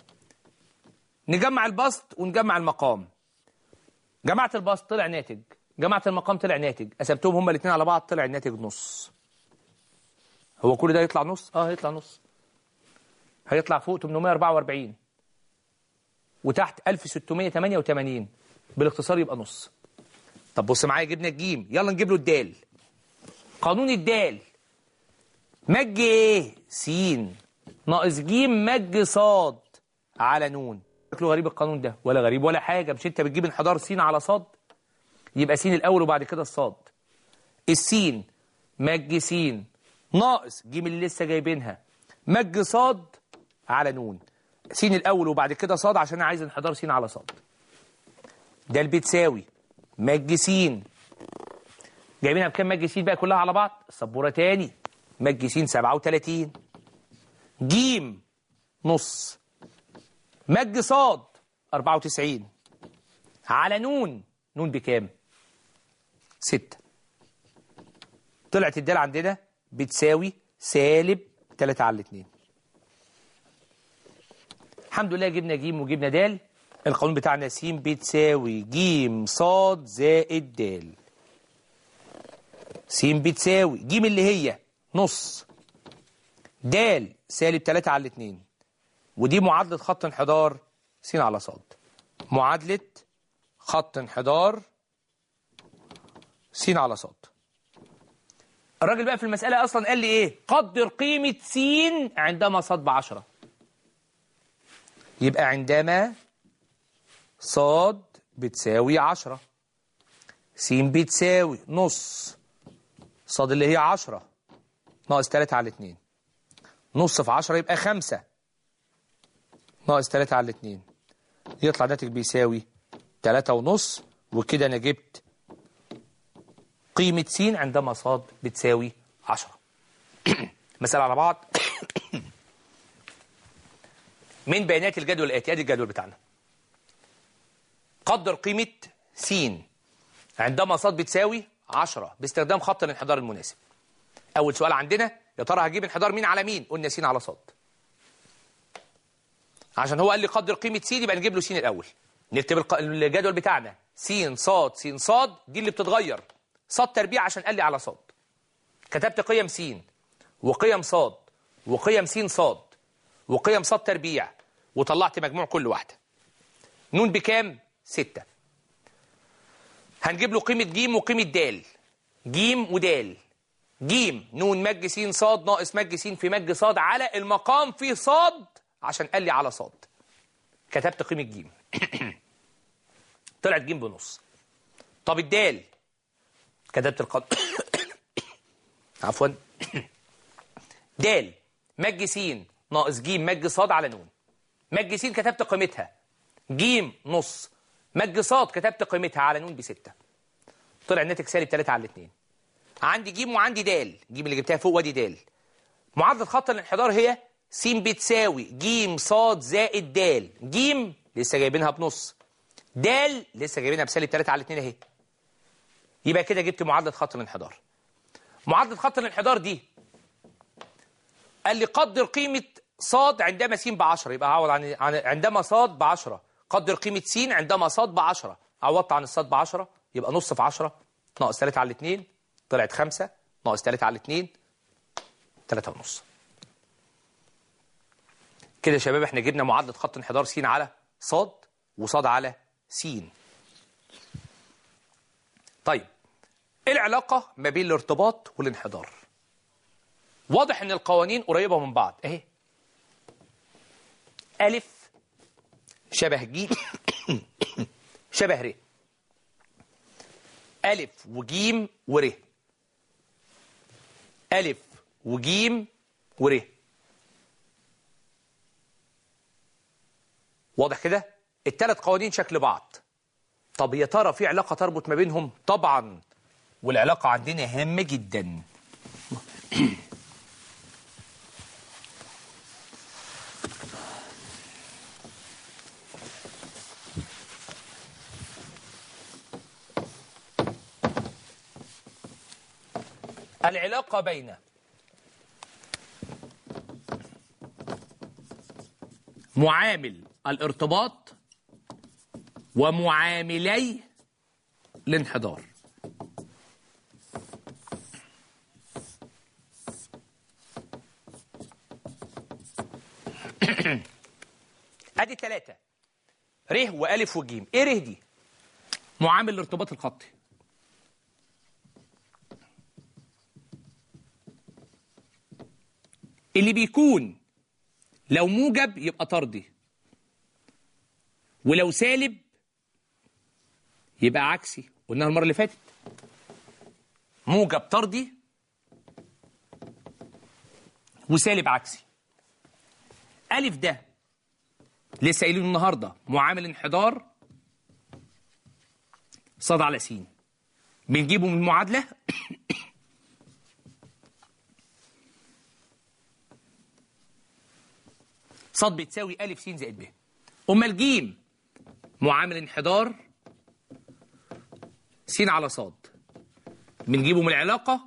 نجمع البسط ونجمع المقام. جمعت البسط طلع ناتج، جمعت المقام طلع ناتج، قسمتهم هما الاثنين على بعض طلع الناتج نص. هو كل ده يطلع نص؟ هيطلع نص. هيطلع فوق 844 وتحت 1688. بالاختصار يبقى نص. طب بص معايا، جبنا الجيم، يلا نجيب له الدال. قانون الدال مج ايه؟ س ناقص ج مج ص على ن. شكله غريب القانون ده؟ ولا غريب ولا حاجه، مش انت بتجيب انحدار س على ص؟ يبقى س الاول وبعد كده الصاد. السين مج س ناقص ج اللي لسه جايبينها مج ص على ن. س الاول وبعد كده ص عشان انا عايز انحدار س على ص. ده بتساوي مج س، جايبينها بكام مج س بقى كلها على بعض؟ السبوره تاني، مج س 37 ج نص مج ص 94 على ن بكام؟ 6. طلعت الدال عندنا بتساوي سالب 3 على 2. الحمد لله جبنا ج وجبنا د. القانون بتاعنا س بتساوي ج ص زائد د. س بتساوي ج اللي هي نص د سالب 3 على 2، ودي معادلة خط انحدار س على ص. معادلة خط انحدار س على ص. الراجل بقى في المسألة أصلا قال لي إيه؟ قدر قيمة س عندما ص ب10. يبقى عندما ص بتساوي 10، س بتساوي نص ص اللي هي 10 ناقص 3 على 2. نص في 10 يبقى 5 ناقص 3 على 2، يطلع ناتج بيساوي 3.5. وكده أنا جبت قيمة س عندما ص بتساوي 10. مسألة على بعض. من بيانات الجدول الآتي، ادي الجدول بتاعنا. قدر قيمة س عندما ص بتساوي 10 باستخدام خط الانحدار المناسب. أول سؤال عندنا، يا ترى هجيب انحدار مين على مين؟ قلنا س على ص. عشان هو قال لي قدر قيمة س يبقى نجيب له س الأول. نكتب الجدول بتاعنا س ص س ص، دي اللي بتتغير ص تربيع عشان قال لي على ص. كتبت قيم س وقيم ص وقيم س ص وقيم ص تربيع وطلعت مجموع كل واحدة. ن بكام؟ 6. هنجيب له قيمة ج وقيمة د. ج ود. ج ن مج س ص ناقص مج س في مج ص على المقام في ص عشان قال لي على ص. كتبت قيمة ج. طلعت ج بنص. طب الدال كتبت عفوا د مج س ناقص ج مج ص على ن. مج س كتبت قيمتها ج نص مج ص كتبت قيمتها على ن ب6. طلع الناتج سالب 3 على 2. عندي ج وعندي د. ج اللي جبتها فوق وادي د. معادلة خط الانحدار هي س بتساوي ج ص زائد د. ج لسه جايبينها بنص، د لسه جايبينها بسالب 3 على 2 اهي. يبقى كده جبت معادلة خط الانحدار. معادلة خط الانحدار دي قال لي قدر قيمة ص عندما س ب10. يبقى هعوض عن عندما ص ب10. قدر قيمة س عندما ص ب10. عوضت عن الص ب10 يبقى نص في 10 ناقص 3 على 2. طلعت 5 ناقص 3 على 2 3.5. كده يا شباب احنا جبنا معادلة خط انحدار س على ص وص على س. طيب ايه العلاقة ما بين الارتباط والانحدار؟ واضح ان القوانين قريبة من بعض اهي. ألف شبه ج شبه ر. ألف وجيم ور. ألف وجيم ور. واضح كده؟ الثلاث قوانين شكل بعض. طب يا ترى في علاقة تربط ما بينهم؟ طبعا، والعلاقة عندنا هامة جدا. العلاقة بين معامل الارتباط ومعاملي الانحدار. ادي 3 ر وألف وجيم. ايه ر دي؟ معامل الارتباط الخطي. اللي بيكون لو موجب يبقى طردي، ولو سالب يبقى عكسي. قلناها المرة اللي فاتت، موجب طردي وسالب عكسي. ألف ده لسه قايلينه النهارده معامل انحدار صاد على س، بنجيبه من المعادلة صاد بتساوي ألف س زائد ب. أمال ج معامل انحدار س على صاد، بنجيبه من العلاقة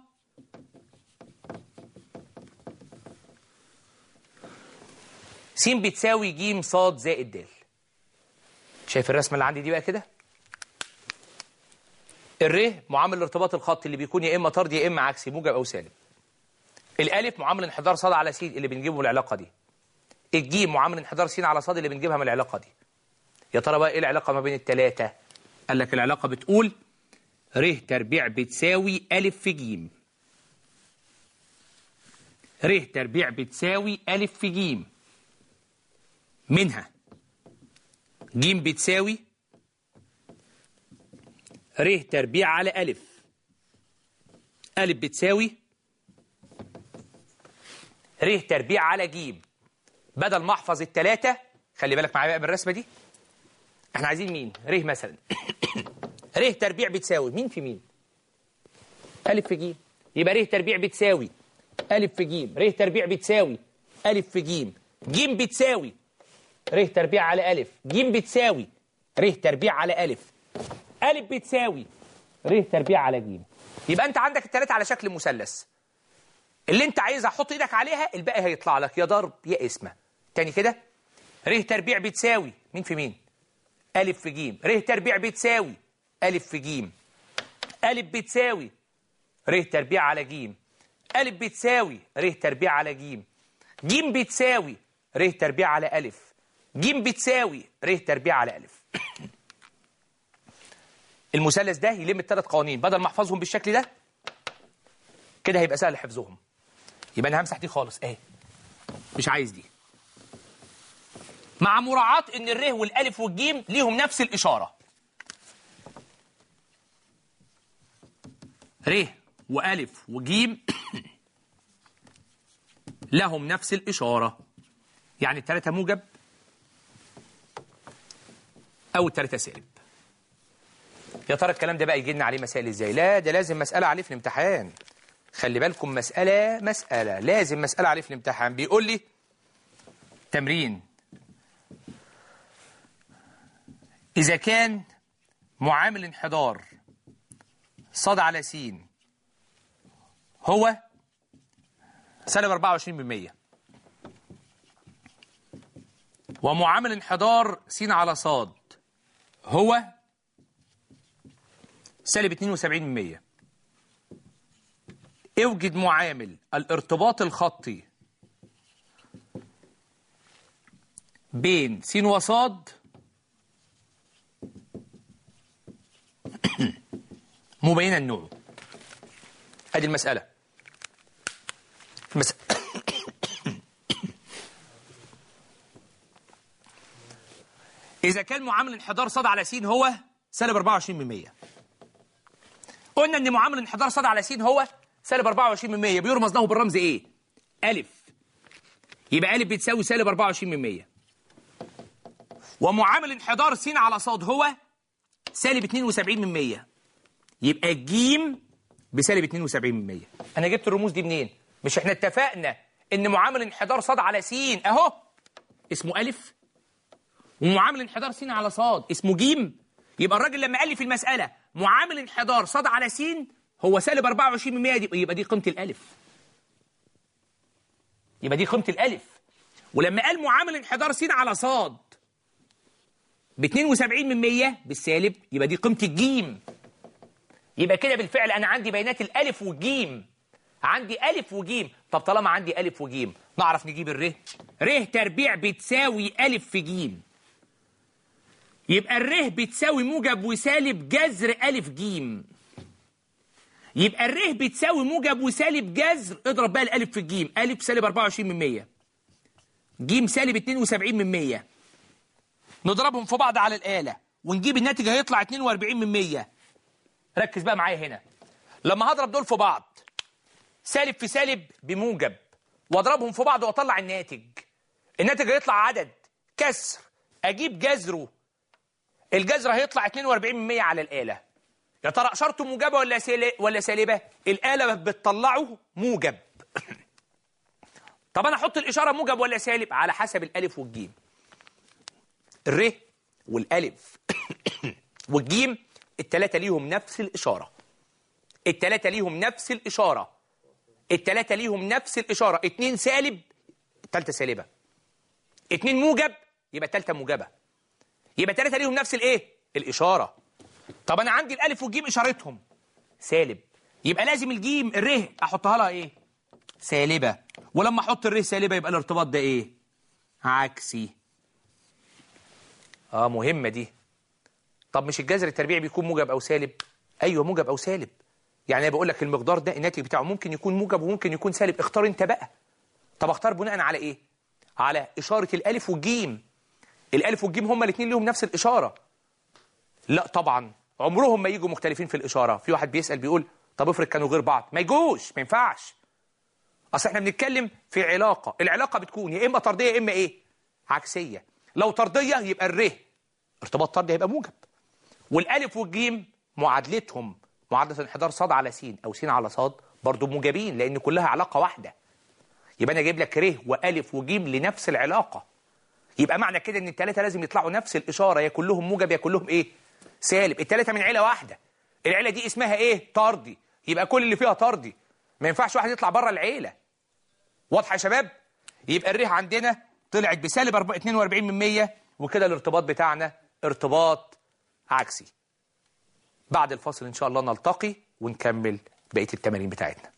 س بتساوي ج صاد زائد د. شايف الرسمة اللي عندي دي بقى كده؟ الر معامل الارتباط الخطي اللي بيكون يا إما طردي يا إما عكسي، موجب أو سالب. الألف معامل انحدار صاد على س اللي بنجيبه من العلاقة دي. الجيم معامل انحدار س على صاد اللي بنجيبها من العلاقة دي. يا ترى بقى إيه العلاقة ما بين التلاتة؟ قال لك العلاقة بتقول ر تربيع بتساوي ألف في ج. ر تربيع بتساوي ألف في ج، منها ج بتساوي ر تربيع على ألف. ألف بتساوي ر تربيع على ج. بدل ما احفظ التلاتة، خلي بالك معايا بقى من الرسمة دي. احنا عايزين مين؟ ر مثلا. ر تربيع بتساوي مين في مين؟ ألف في ج. يبقى ر تربيع بتساوي ألف في ج. ر تربيع بتساوي ألف في ج. ج بتساوي ر تربيع على ألف. ج بتساوي ر تربيع على ألف. ألف بتساوي ر تربيع على ج. يبقى أنت عندك التلاتة على شكل مثلث. اللي أنت عايزها حط إيدك عليها، الباقي هيطلع لك يا ضرب يا قسمة. تاني كده، ر تربيع بتساوي مين في مين؟ ألف في ج. ر تربيع بتساوي ألف في ج. ألف بتساوي ر تربيع على ج. ألف بتساوي ر تربيع على ج. ج بتساوي ر تربيع على ألف. ج بتساوي ر تربيع على ألف. المثلث ده يلم الثلاث قوانين، بدل ما احفظهم بالشكل ده كده هيبقى سهل حفظهم. يبقى انا همسح دي خالص اهي، مش عايز دي، مع مراعاة ان الر والالف والجيم ليهم نفس الاشاره. ر والف وجيم لهم نفس الاشاره، يعني الثلاثه موجب او الثلاثه سالب. يا ترى الكلام ده بقى يجي لنا عليه مسائل ازاي؟ لا، ده لازم مساله عليه في الامتحان. خلي بالكم، مساله لازم مساله عليه في الامتحان. بيقول لي تمرين: إذا كان معامل انحدار ص على س هو سالب 24%، ومعامل انحدار س على ص هو سالب 72%، اوجد معامل الارتباط الخطي بين س وص مبينا النوع. ادي المسألة. إذا كان معامل انحدار ص على س هو سالب 24%. قلنا إن معامل انحدار ص على س هو سالب 24%، بيرمز له بالرمز إيه؟ ألف. يبقى ألف بتساوي سالب 24%. ومعامل انحدار س على ص هو سالب 72%، يبقى الجيم بسالب 72%. أنا جبت الرموز دي منين؟ مش إحنا اتفقنا إن معامل انحدار ص على س أهو اسمه ألف، ومعامل انحدار س على ص اسمه ج. يبقى الراجل لما قال لي في المسألة معامل انحدار ص على س هو سالب 24%، يبقى دي قيمة الألف. يبقى دي قيمة الألف. ولما قال معامل انحدار س على ص ب 72% بالسالب، يبقى دي قيمة الجيم. يبقى كده بالفعل أنا عندي بيانات الألف والجيم. عندي ألف وجيم. طب طالما عندي ألف وجيم نعرف نجيب الر. ر تربيع بتساوي ألف في جيم. يبقى الره بتساوي موجب وسالب جذر ألف جيم. يبقى الره بتساوي موجب وسالب جذر، اضرب بقى الألف في الجيم، ألف سالب 24 من 100، جيم سالب 72 من 100. نضربهم في بعض على الآلة ونجيب الناتج هيطلع 42 من 100. ركز بقى معايا هنا، لما هضرب دول في بعض سالب في سالب بموجب واضربهم في بعض واطلع الناتج هيطلع عدد كسر، اجيب جذره، الجذر هيطلع 42 من 100 على الآلة. يا ترى اشارته موجبه ولا سالبه؟ الآلة بتطلعه موجب. طب انا احط الاشاره موجب ولا سالب؟ على حسب الالف والجيم. الر والالف والجيم الثلاثه ليهم نفس الاشاره. الثلاثه ليهم نفس الاشاره. 2 سالب الثالثه سالبه، 2 موجب يبقى الثالثه موجبه، يبقى الثلاثه ليهم نفس الاشاره. طب انا عندي الالف والجيم اشارتهم سالب، يبقى لازم الجيم الر احطها لها سالبه، ولما احط الر سالبه يبقى الارتباط ده عكسي. مهمه دي. طب مش الجذر التربيعي بيكون موجب او سالب؟ ايوه موجب او سالب. يعني انا بقول لك المقدار ده الناتج بتاعه ممكن يكون موجب وممكن يكون سالب، اختار انت بقى. طب اختار بناء على ايه؟ على اشاره الالف والجيم. الالف والجيم هما الاثنين ليهم نفس الاشاره. لا طبعا عمرهم ما يجوا مختلفين في الاشاره. في واحد بيسال بيقول طب افرض كانوا غير بعض، ما يجوش، ما ينفعش. اصل احنا بنتكلم في علاقه، العلاقه بتكون يا اما طرديه يا اما عكسيه. لو طرديه يبقى الر ارتباط طردي هيبقى موجب، والالف والجيم معادلتهم معادله انحدار ص على س او س على ص برضه موجبين، لان كلها علاقه واحده. يبقى انا جايب لك ر والف وجيم لنفس العلاقه، يبقى معنى كده ان الثلاثه لازم يطلعوا نفس الاشاره، يا كلهم موجب يا كلهم سالب. الثلاثه من عيله واحده، العيله دي اسمها طردي، يبقى كل اللي فيها طردي، ما ينفعش واحد يطلع بره العيله. واضحه يا شباب؟ يبقى الريح عندنا طلعت بسالب 42 من 100، وكده الارتباط بتاعنا ارتباط عكسي. بعد الفاصل ان شاء الله نلتقي ونكمل بقيه التمارين بتاعتنا.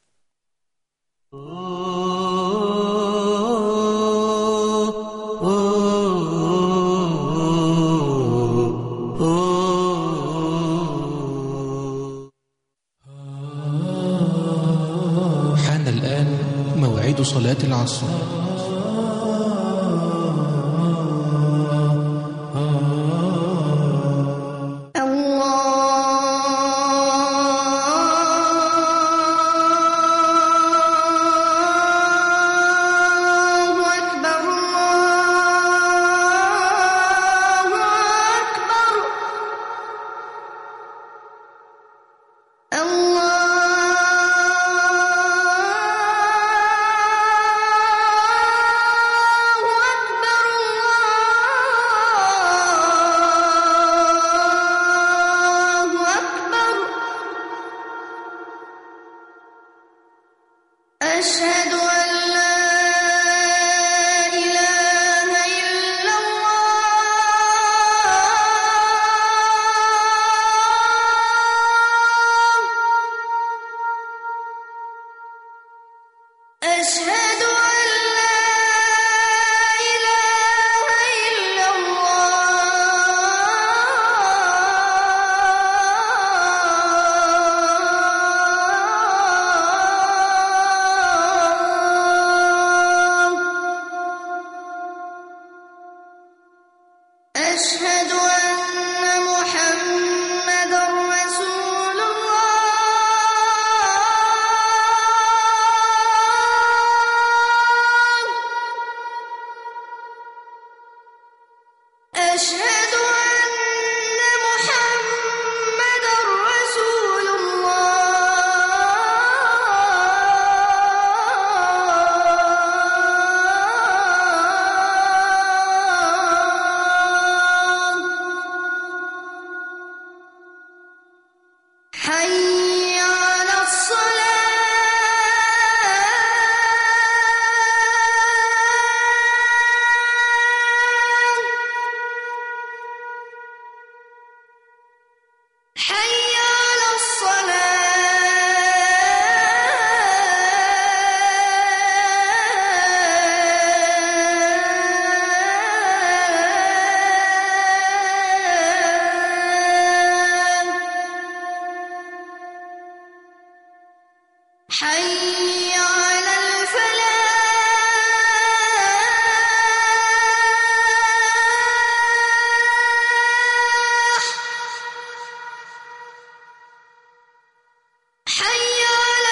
حان الآن موعد صلاة العصر. حي على الفلاح. حي على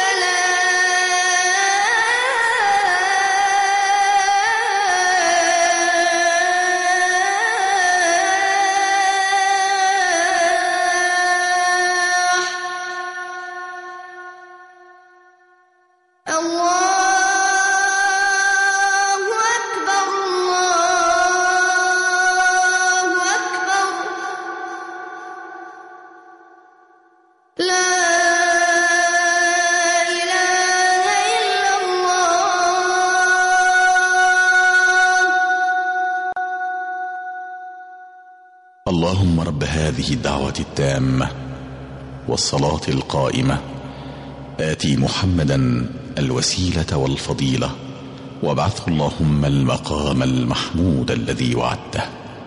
اللهم رب هذه الدعوة التامة والصلاة القائمة آتي محمدا الوسيلة والفضيلة وابعثه اللهم المقام المحمود الذي وعدته.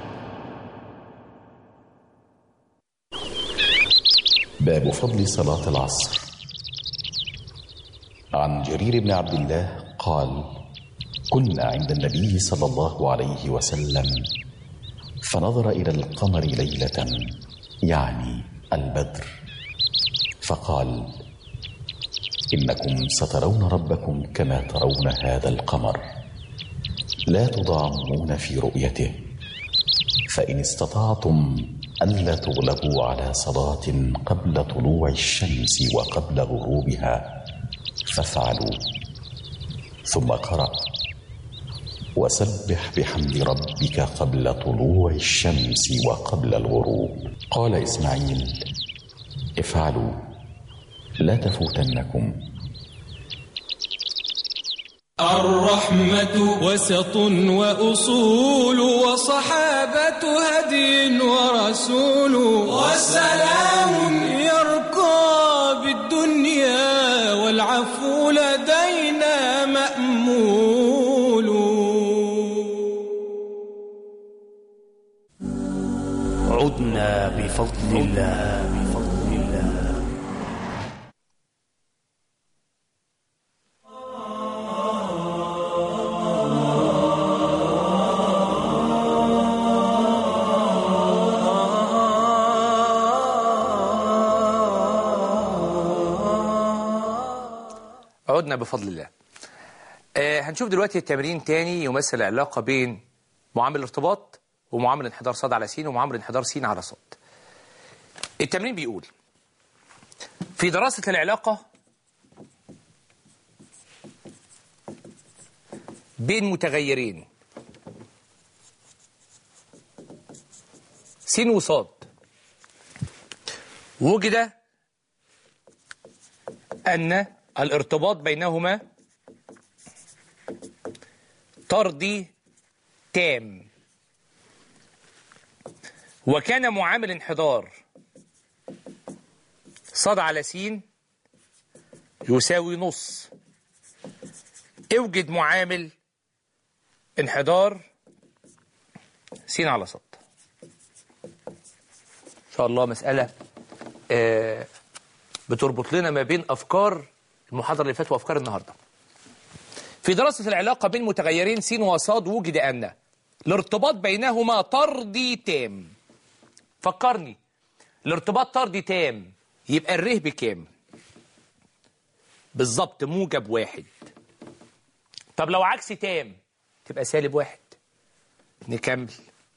باب فضل صلاة العصر. عن جرير بن عبد الله قال: كنا عند النبي صلى الله عليه وسلم فنظر إلى القمر ليلة، يعني البدر، فقال: إنكم سترون ربكم كما ترون هذا القمر، لا تضامون في رؤيته، فإن استطعتم ألا تغلبوا على صلاة قبل طلوع الشمس وقبل غروبها فافعلوا. ثم قرأ: وسبح بحمد ربك قبل طلوع الشمس وقبل الغروب. قال إسماعيل: افعلوا لا تفوتنكم. الرحمة وسط وأصول، وصحابة هدي ورسول، وسلام يرقى بالدنيا، والعفو لدينا مأمول. عدنا بفضل الله. عدنا بفضل الله. هنشوف دلوقتي التمرين تاني يمثل العلاقة بين معامل الارتباط ومعامل انحدار صاد على س ومعامل انحدار س على صاد. التمرين بيقول: في دراسة العلاقة بين متغيرين س وصاد، وجد أن الارتباط بينهما طردي تام، وكان معامل انحدار صاد على س يساوي نص. اوجد معامل انحدار س على صاد. ان شاء الله مسألة بتربط لنا ما بين أفكار المحاضرة اللي فاتت وأفكار النهاردة. في دراسة العلاقة بين متغيرين س وصاد وجد أن الارتباط بينهما طردي تام. فكرني، الارتباط طردي تام يبقى الره بكام؟ بالظبط موجب 1. طب لو عكس تام تبقى سالب 1. نكمل.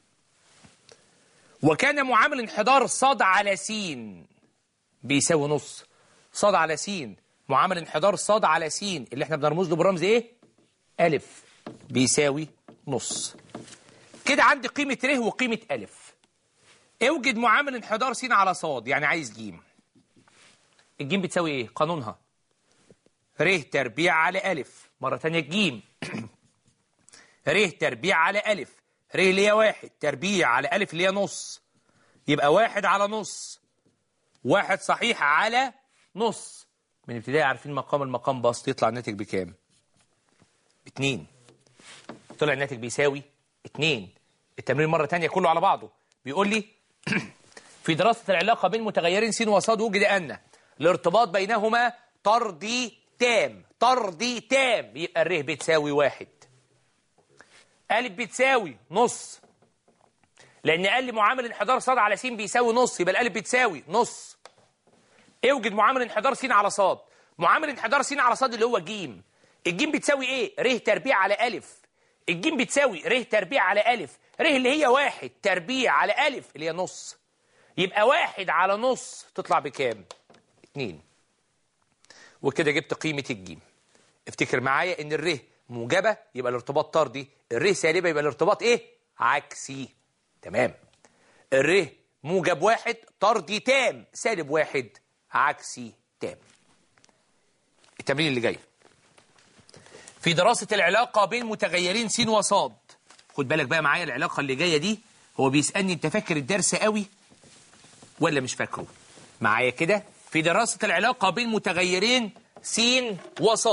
وكان معامل انحدار صاد على س بيساوي نص. صاد على س معامل انحدار صاد على س اللي احنا بنرمز له بالرمز ايه؟ ألف، بيساوي نص. كده عندي قيمة ر وقيمة ألف. اوجد معامل انحدار س على صاد، يعني عايز ج. الجيم بتساوي ايه؟ قانونها ر تربيع على ألف. مرة تانية الجيم ر تربيع على ألف. ر اللي هي 1 تربيع على ألف اللي هي نص، يبقى 1 على نص. 1 صحيح على نص. من ابتدائي عارفين المقام بسط يطلع الناتج بكام؟ 2. طلع الناتج بيساوي 2. التمرين مرة تانية كله على بعضه بيقول لي: في دراسة العلاقة بين متغيرين س وصاد وجد أن الارتباط بينهما طردي تام، طردي تام، يبقى الر بتساوي 1. أ بتساوي نص، لأن قال لي معامل انحدار ص على س بيساوي نص، يبقى الأ بتساوي نص. اوجد معامل انحدار س على ص. معامل انحدار س على ص اللي هو ج. الجيم بتساوي ايه؟ ر تربيع على أ. الجيم بتساوي ر تربيع على أ. ر اللي هي 1 تربيع على أ اللي هي نص. يبقى 1 على نص تطلع بكام؟ 2. وكده جبت قيمة الجيم. افتكر معايا ان الر موجبة يبقى الارتباط طردي، الر سالبة يبقى الارتباط ايه؟ عكسي. تمام. الر موجب 1 طردي تام، سالب 1 عكسي تام. التمرين اللي جاي في دراسة العلاقة بين متغيرين س وص. خد بالك بقى معايا، العلاقة اللي جاية دي هو بيسألني انت فاكر الدرس قوي ولا مش فاكره؟ معايا كده في دراسة العلاقة بين متغيرين س وص.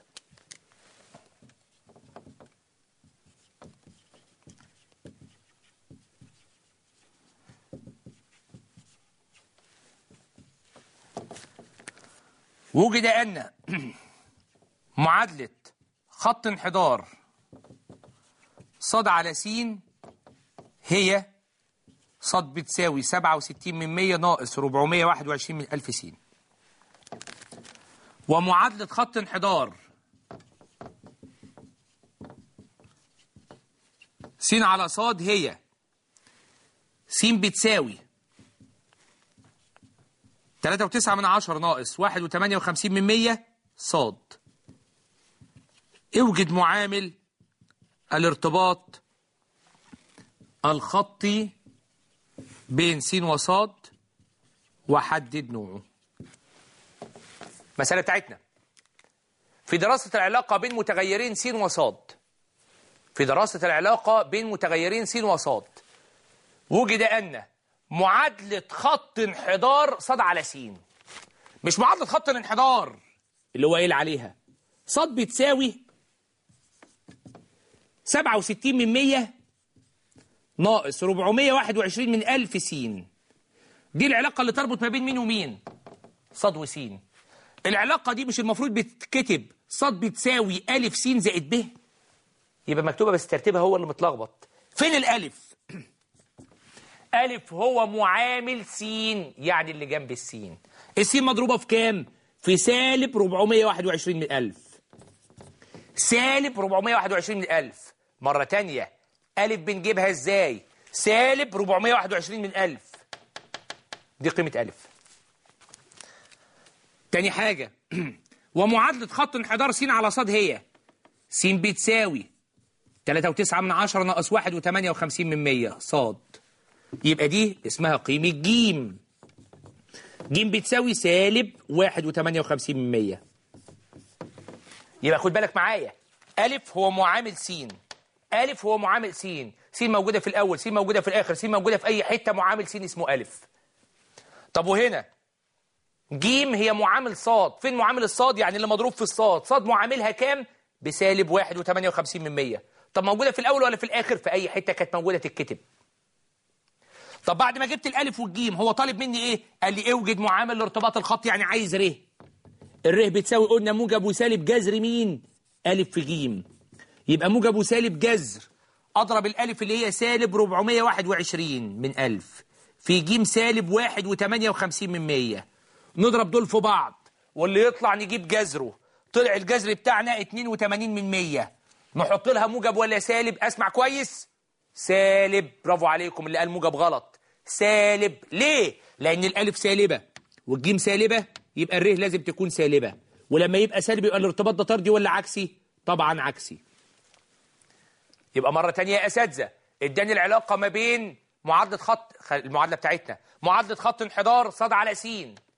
وجد أن معادلة خط انحدار ص على س هي ص بتساوي 67% ناقص 421 س، ومعادلة خط انحدار س على ص هي س بتساوي 3.9 ناقص 1.58 ص. اوجد معامل الارتباط الخطي بين س وص وحدد نوعه. المسألة بتاعتنا في دراسة العلاقة بين متغيرين س وص. في دراسة العلاقة بين متغيرين س وص وجد أن معادلة خط انحدار ص على س، مش معادلة خط الانحدار اللي هو قايل عليها، ص بتساوي 67% ناقص 421 س. دي العلاقة اللي تربط ما بين مين ومين؟ ص وس. العلاقة دي مش المفروض بتتكتب ص بتساوي أ س زائد ب؟ يبقى مكتوبة بس ترتيبها هو اللي متلخبط. فين الألف؟ ألف هو معامل س، يعني اللي جنب السين. السين مضروبة في كام؟ في سالب 421 من 1000. سالب 421 من 1000. مرة تانية، ألف بنجيبها ازاي؟ سالب 421 من 1000. دي قيمة ألف. تاني حاجة ومعادلة خط انحدار س على ص هي س بتساوي 3.9 ناقص 1.58 ص. يبقى دي اسمها قيمة ج. ج بتساوي سالب 1.58. يبقى خد بالك معايا، ألف هو معامل س. ألف هو معامل س. س موجودة في الأول، س موجودة في الآخر، س موجودة في أي حتة، معامل س اسمه ألف. طب وهنا ج هي معامل ص. فين معامل الصاد؟ يعني اللي مضروب في الصاد. صاد معاملها كام؟ بسالب 1.58. طب موجودة في الأول ولا في الآخر؟ في أي حتة كانت موجودة تتكتب. طب بعد ما جبت الألف والجيم هو طالب مني إيه؟ قال لي اوجد معامل الارتباط الخطي، يعني عايز ر. الر بتساوي قلنا موجب وسالب جذر مين؟ ألف في ج. يبقى موجب وسالب جذر أضرب الألف اللي هي سالب 421 من 1000 في ج سالب 1.58. نضرب دول في بعض واللي يطلع نجيب جذره. طلع الجذر بتاعنا 82 من 100. نحط لها موجب ولا سالب؟ أسمع كويس. سالب. برافو عليكم، اللي قال موجب غلط. سالب. ليه؟ لأن الألف سالبة والجيم سالبة، يبقى الر لازم تكون سالبة. ولما يبقى سالب يبقى الارتباط ده طردي ولا عكسي؟ طبعا عكسي. يبقى مرة تانية يا أساتذة، اداني العلاقة ما بين معادلة خط، المعادلة بتاعتنا معادلة خط انحدار ص على س.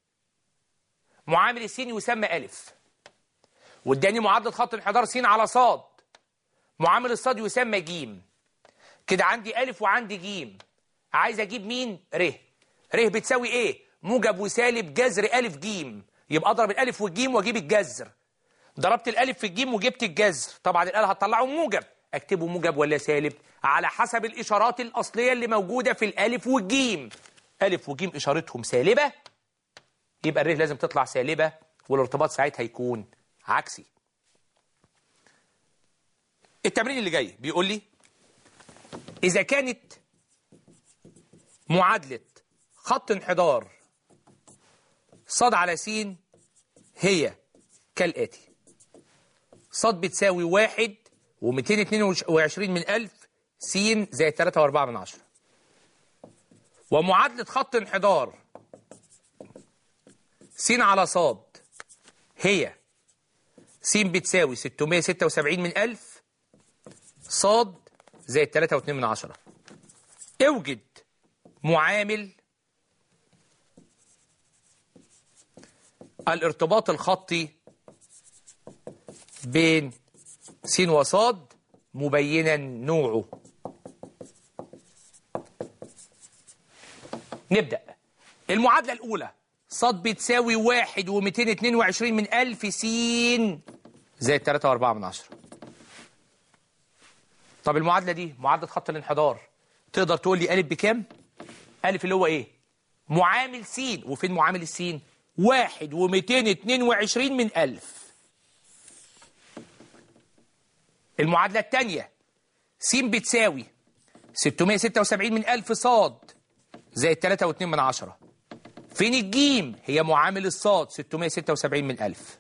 معامل السين يسمى ألف. واداني معادلة خط انحدار س على ص. معامل الصاد يسمى ج. كده عندي ألف وعندي ج. عايز أجيب مين؟ ر. ر بتساوي إيه؟ موجب وسالب جذر ألف ج. يبقى أضرب الألف والجيم وأجيب الجذر. ضربت الألف في الجيم وجبت الجذر. طبعا الآلة هتطلعه موجب. أكتبه موجب ولا سالب؟ على حسب الإشارات الأصلية اللي موجودة في الألف والجيم. ألف وجيم إشارتهم سالبة، يبقى الر لازم تطلع سالبة والارتباط ساعتها يكون عكسي. التمرين اللي جاي بيقول لي إذا كانت معادلة خط انحدار ص على س هي كالآتي: ص بتساوي 1 و222 من 1000 س زائد 3.4، ومعادلة خط انحدار س على ص هي س بتساوي 676 من 1000 ص زائد 3.2. اوجد معامل الارتباط الخطي بين س وص مبينا نوعه. نبدأ. المعادلة الأولى ص بتساوي 1 و222 من 1000 س زائد 3.4. طب المعادلة دي معادلة خط الانحدار، تقدر تقول لي ألف بكام؟ ألف اللي هو إيه؟ معامل س. وفين معامل السين؟ 1 و222 من 1000. المعادلة الثانية س بتساوي 676 من 1000 ص زائد 3.2. فين الجيم؟ هي معامل الصاد 676 من 1000.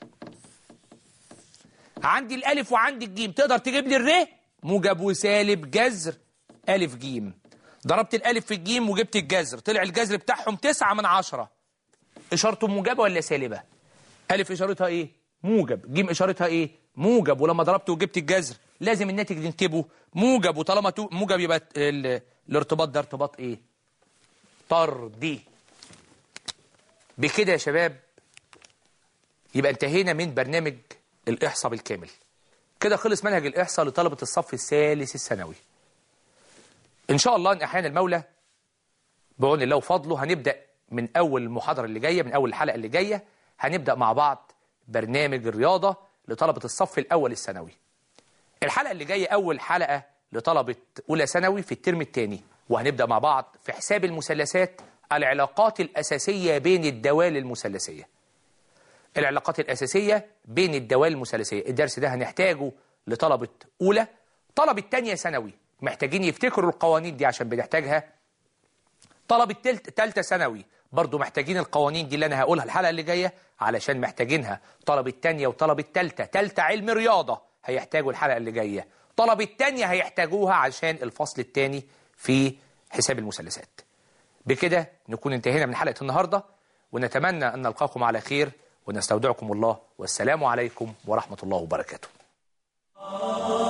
عندي الألف وعندي الجيم، تقدر تجيب لي الر موجب وسالب جذر ألف جيم. ضربت الألف في الجيم وجبت الجذر، طلع الجذر بتاعهم 9 من 10. إشارته موجبة ولا سالبة؟ ألف إشارتها إيه؟ موجب. جيم إشارتها إيه؟ موجب. ولما ضربت وجبت الجذر لازم الناتج نكتبه موجب، وطالما موجب يبقى الارتباط ده ارتباط إيه؟ طردي. بكده يا شباب يبقى انتهينا من برنامج الإحصاء بالكامل. كده خلص منهج الإحصاء لطلبة الصف الثالث الثانوي. إن شاء الله إن أحيانا المولى بعون الله وفضله هنبدأ من أول المحاضرة اللي جاية، من أول الحلقة اللي جاية هنبدأ مع بعض برنامج الرياضة لطلبة الصف الأول الثانوي. الحلقة اللي جاية أول حلقة لطلبة أولى ثانوي في الترم الثاني، وهنبدأ مع بعض في حساب المثلثات العلاقات الأساسية بين الدوال المثلثية. العلاقات الأساسية بين الدوال المثلثية، الدرس ده هنحتاجه لطلبة أولى. طلبة تانية ثانوي محتاجين يفتكروا القوانين دي عشان بنحتاجها. طلبة تالتة ثانوي برضو محتاجين القوانين دي اللي أنا هقولها الحلقة اللي جاية علشان محتاجينها. طلبة تانية وطلبة تالتة علم رياضة هيحتاجوا الحلقة اللي جاية. طلبة تانية هيحتاجوها عشان الفصل الثاني في حساب المثلثات. بكده نكون انتهينا من حلقة النهاردة، ونتمنى أن نلقاكم على خير، ونستودعكم الله، والسلام عليكم ورحمة الله وبركاته.